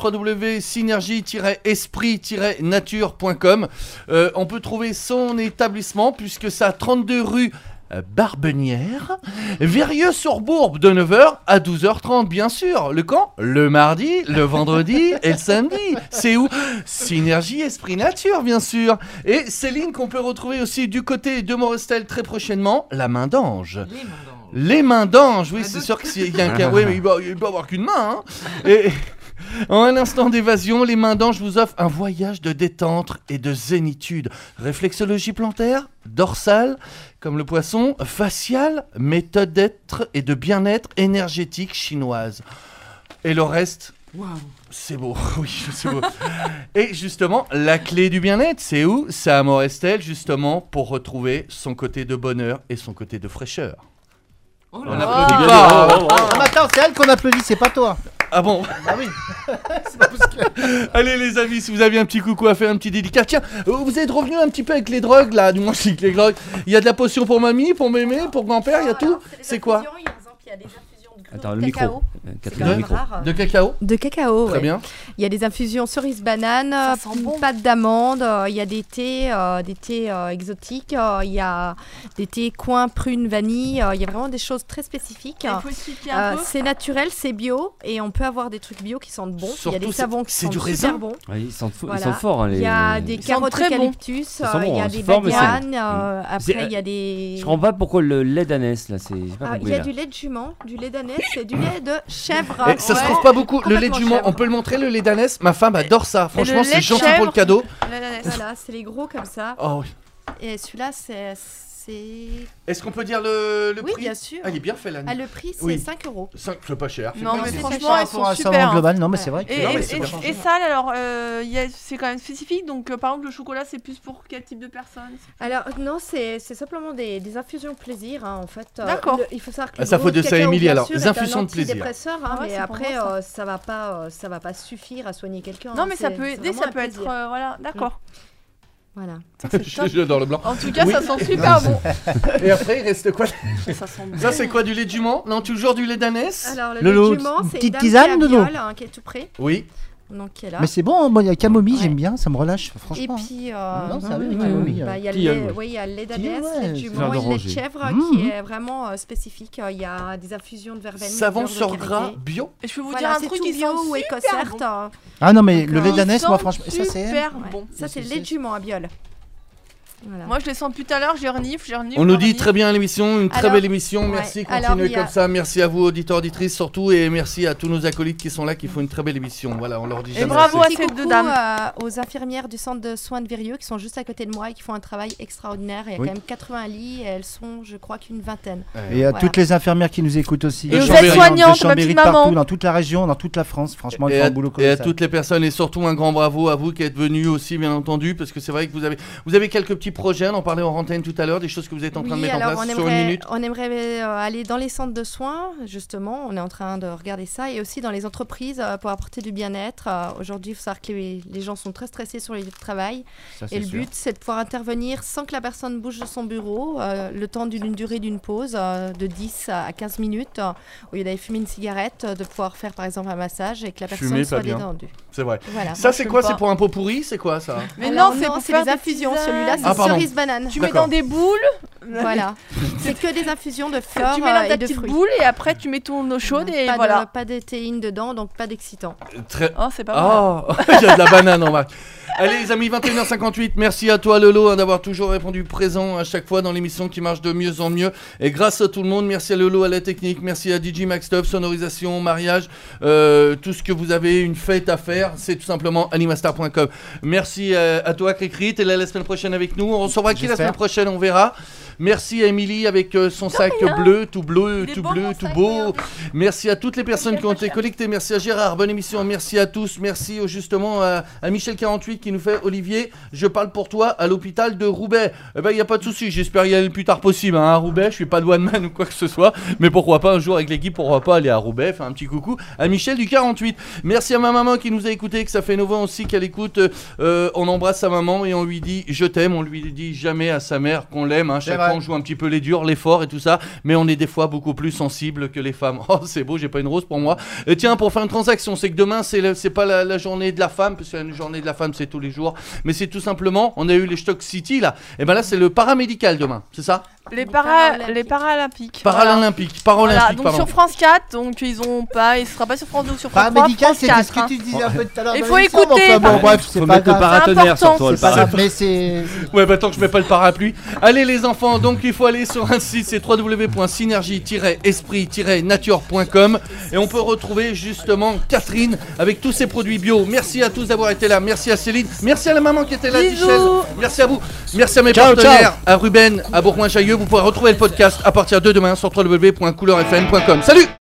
www.synergie-esprit-nature.com. On peut trouver son établissement puisque ça a 32 rue Barbenière, Virieux-sur-Bourbe de 9h à 12h30 bien sûr. Le quand? Le mardi, le vendredi et le samedi. C'est où? Synergie Esprit Nature bien sûr. Et Céline qu'on peut retrouver aussi du côté de Morestel très prochainement, la main d'ange. Les mains d'ange, oui, c'est sûr qu'il y a un oui, mais il peut avoir qu'une main. Hein. Et en un instant d'évasion, les mains d'ange vous offrent un voyage de détente et de zénitude. Réflexologie plantaire, dorsale, comme le poisson, faciale, méthode d'être et de bien-être énergétique chinoise. Et le reste, c'est beau, oui, c'est beau. Et justement, la clé du bien-être, c'est où? C'est à Morestel, justement, pour retrouver son côté de bonheur et son côté de fraîcheur. Oh On là applaudit là. pas. Ah, mais attends, c'est elle qu'on applaudit, c'est pas toi. Ah bon? Ah oui. Allez les amis, si vous aviez un petit coucou à faire, un petit dédicace. Tiens, vous êtes revenus un petit peu avec les drogues là, du moins c'est que les drogues. Il y a de la potion pour mamie, pour mémé, pour grand-père, il y a tout. C'est quoi? Attends, le Cacao. micro. C'est Catherine, quand le même micro. rare. De cacao? De cacao, Très ouais. bien. Il y a des infusions cerise banane, Ça sent bon. pâte d'amande, il y a des thés exotiques, il y a des thés coin, prune, vanille, il y a vraiment des choses très spécifiques. Il faut expliquer un peu. C'est naturel, c'est bio et on peut avoir des trucs bio qui sentent bon. Il y a Surtout, des savons qui c'est sentent du super raisin. bons. Ouais, ils sont Voilà. forts, hein, Il y a des Ils sentent carottes très bons. eucalyptus, Ils sont il bons, y hein, a c'est des fort, mais c'est badianes, bon. après C'est- il y a des... Je comprends pas pourquoi le lait d'ânesse là, c'est. j'ai pas Il compris, y a là. du lait de jument, du lait d'ânesse et du lait de chèvre. Et ça se Ouais. trouve pas beaucoup. Le lait de Complètement jument, chèvre. on peut le montrer, le lait d'ânesse. Ma femme adore ça. Franchement, le c'est lait de gentil pour le chèvre. cadeau. Voilà, c'est les gros comme ça. Oh oui. Et celui-là, c'est... Est-ce qu'on peut dire le Oui, prix? bien sûr. Ah, il est bien fait là. Ah, le prix, c'est Oui. 5 €. 5, c'est pas cher. Non, mais c'est franchement, cher ils sont Pour un super. savon hein. global, non, mais c'est vrai que. Et, Non, mais et- c'est et- bien. et ça, alors, c'est quand même spécifique. Donc, par exemple, le chocolat, c'est plus pour quel type de personne? Alors, non, c'est simplement des infusions de plaisir, hein, en fait. D'accord. Il faut savoir que Ah, le ça, gros faut de ça, cacao, Émilie, bien alors. sûr, Les est un infusions de plaisir. antidépresseur, hein, Ah ouais, mais c'est pour après, moi, ça va pas suffire à soigner quelqu'un. Non, hein, mais ça c'est- peut c'est aider, vraiment ça un peut être. plaisir. Voilà, d'accord. Voilà. J'adore le blanc. En tout cas, Oui. ça sent super bon. Et après, il reste quoi? Ça sent bon. Ça, c'est quoi? Du lait de jument? Non, toujours du lait d'ânesse? Alors, le Lolo, lait de jument, une c'est petite Dame tisane, qui a Lolo viole, hein, qui est tout près. Oui. Donc, qui est là. Mais c'est bon, moi, il y a camomille, Ouais. j'aime bien, ça me relâche, Et franchement. puis, Non, ça va, ouais, la camomille. bah, il y a le Tilleul, lait, ouais. oui, il y a le lait Tilleul, d'ânesse, ouais, lait de c'est jument fleur et le lait de d'oranger. chèvre Mmh. qui est vraiment spécifique. Il y a des infusions de verveine. Savon beurre de sur karité. gras bio? Et je peux vous Voilà, dire un c'est truc tout qui bio sent ou super écosserte. bon. Ah non, mais le lait Il d'ânesse, sent moi, franchement, ça c'est. super Ouais. bon. Ça, c'est le lait de jument à biole. Voilà. Moi, je les sens plus tout à l'heure, j'y renifle. On nous dit très bien l'émission, une très Alors, belle émission. ouais. Merci, Alors, continuez il y a- comme ça. Merci à vous, auditeurs, auditrices, surtout. Et merci à tous nos acolytes qui sont là, qui font une très belle émission. Voilà, on leur dit Et jamais bravo assez. à ces deux Coucou dames. aux infirmières du centre de soins de Virieux qui sont juste à côté de moi et qui font un travail extraordinaire. Il y a Oui. quand même 80 lits et elles sont, je crois, qu'une vingtaine. Et à Voilà. toutes les infirmières qui nous écoutent aussi. Et aux Chambéry, aides-soignantes, de Chambéry, ma petite de partout, maman. dans toute la région, dans toute la France. Franchement, ils Et font à, un boulot et à colossal. toutes les personnes et surtout un grand bravo à vous qui êtes venus aussi bien entendu parce que c'est vrai que vous avez quelques petits petits projets, on en parlait en antenne tout à l'heure, des choses que vous êtes en train de mettre en place sur une minute. On aimerait aller dans les centres de soins, justement, on est en train de regarder ça, et aussi dans les entreprises pour apporter du bien-être. Aujourd'hui, il faut savoir que les gens sont très stressés sur les lieux de travail, et le but, c'est de pouvoir intervenir sans que la personne bouge de son bureau, le temps d'une durée d'une pause de 10 à 15 minutes, au lieu d'aller fumer une cigarette, de pouvoir faire par exemple un massage et que la personne soit détendue. C'est vrai. Voilà. Ça, c'est quoi? C'est pour un pot pourri? C'est quoi ça? Mais non, c'est des infusions. Celui-là, c'est cerise banane. Tu mets dans des boules. Voilà. C'est que des infusions de fleurs tu mets dans ta et de petite fruits. boule et après tu mets ton eau chaude et voilà. Pas de théine dedans, donc pas d'excitant. Oh, c'est pas mal. Oh, il y a de la banane en bas. Allez les amis, 21h58, merci à toi Lolo d'avoir toujours répondu présent à chaque fois dans l'émission qui marche de mieux en mieux. Et grâce à tout le monde, merci à Lolo à la technique, merci à DJ Max Stuff, sonorisation, mariage, tout ce que vous avez une fête à faire, c'est tout simplement animastar.com. Merci à toi Cricri, t'es là la semaine prochaine avec nous, on recevra qui la semaine prochaine, on verra. Merci à Émilie avec son sac bleu, tout beau. Merci à toutes les personnes qui ont été connectées. Merci à Gérard, bonne émission. Merci à tous. Merci justement à Michel48 qui nous fait Olivier, je parle pour toi à l'hôpital de Roubaix. Eh ben, il n'y a pas de souci. J'espère y aller le plus tard possible à Roubaix. Je suis pas douane man ou quoi que ce soit. Mais pourquoi pas un jour avec l'équipe, pourquoi pas aller à Roubaix, faire un petit coucou à Michel du 48. Merci à ma maman qui nous a écouté, que ça fait 9 ans aussi qu'elle écoute. On embrasse sa maman et on lui dit je t'aime. On lui dit jamais à sa mère qu'on l'aime. Chaque fois on joue un petit peu les durs, les forts et tout ça, mais on est des fois beaucoup plus sensibles que les femmes. Oh c'est beau, j'ai pas une rose pour moi. Et tiens, pour faire une transaction, c'est que demain c'est pas la journée de la femme, parce que la journée de la femme c'est tous les jours, mais c'est tout simplement, on a eu les Stock City là, et ben là c'est le paramédical demain, c'est ça? Les Paralympiques. Paralympiques, voilà, donc sur France 4, donc ils ont pas, il sera pas sur France 2 ou sur France 3. Paramédical, c'est ce que tu disais un peu tout à l'heure. Il faut écouter. Bon, bref, c'est pas grave. Paratonnerre sur toi, le parapluie. Mais c'est. Ouais, bah tant que je mets pas le parapluie. Allez les enfants, donc il faut aller sur un site, c'est www.synergie-esprit-nature.com et on peut retrouver justement Catherine avec tous ses produits bio. Merci à tous d'avoir été là. Merci à Céline. Merci à la maman qui était là, Michel. Merci à vous. Merci à mes partenaires, à Ruben, à Bourgoin-Chailleux. Vous pourrez retrouver le podcast à partir de demain sur www.couleurfm.com. Salut!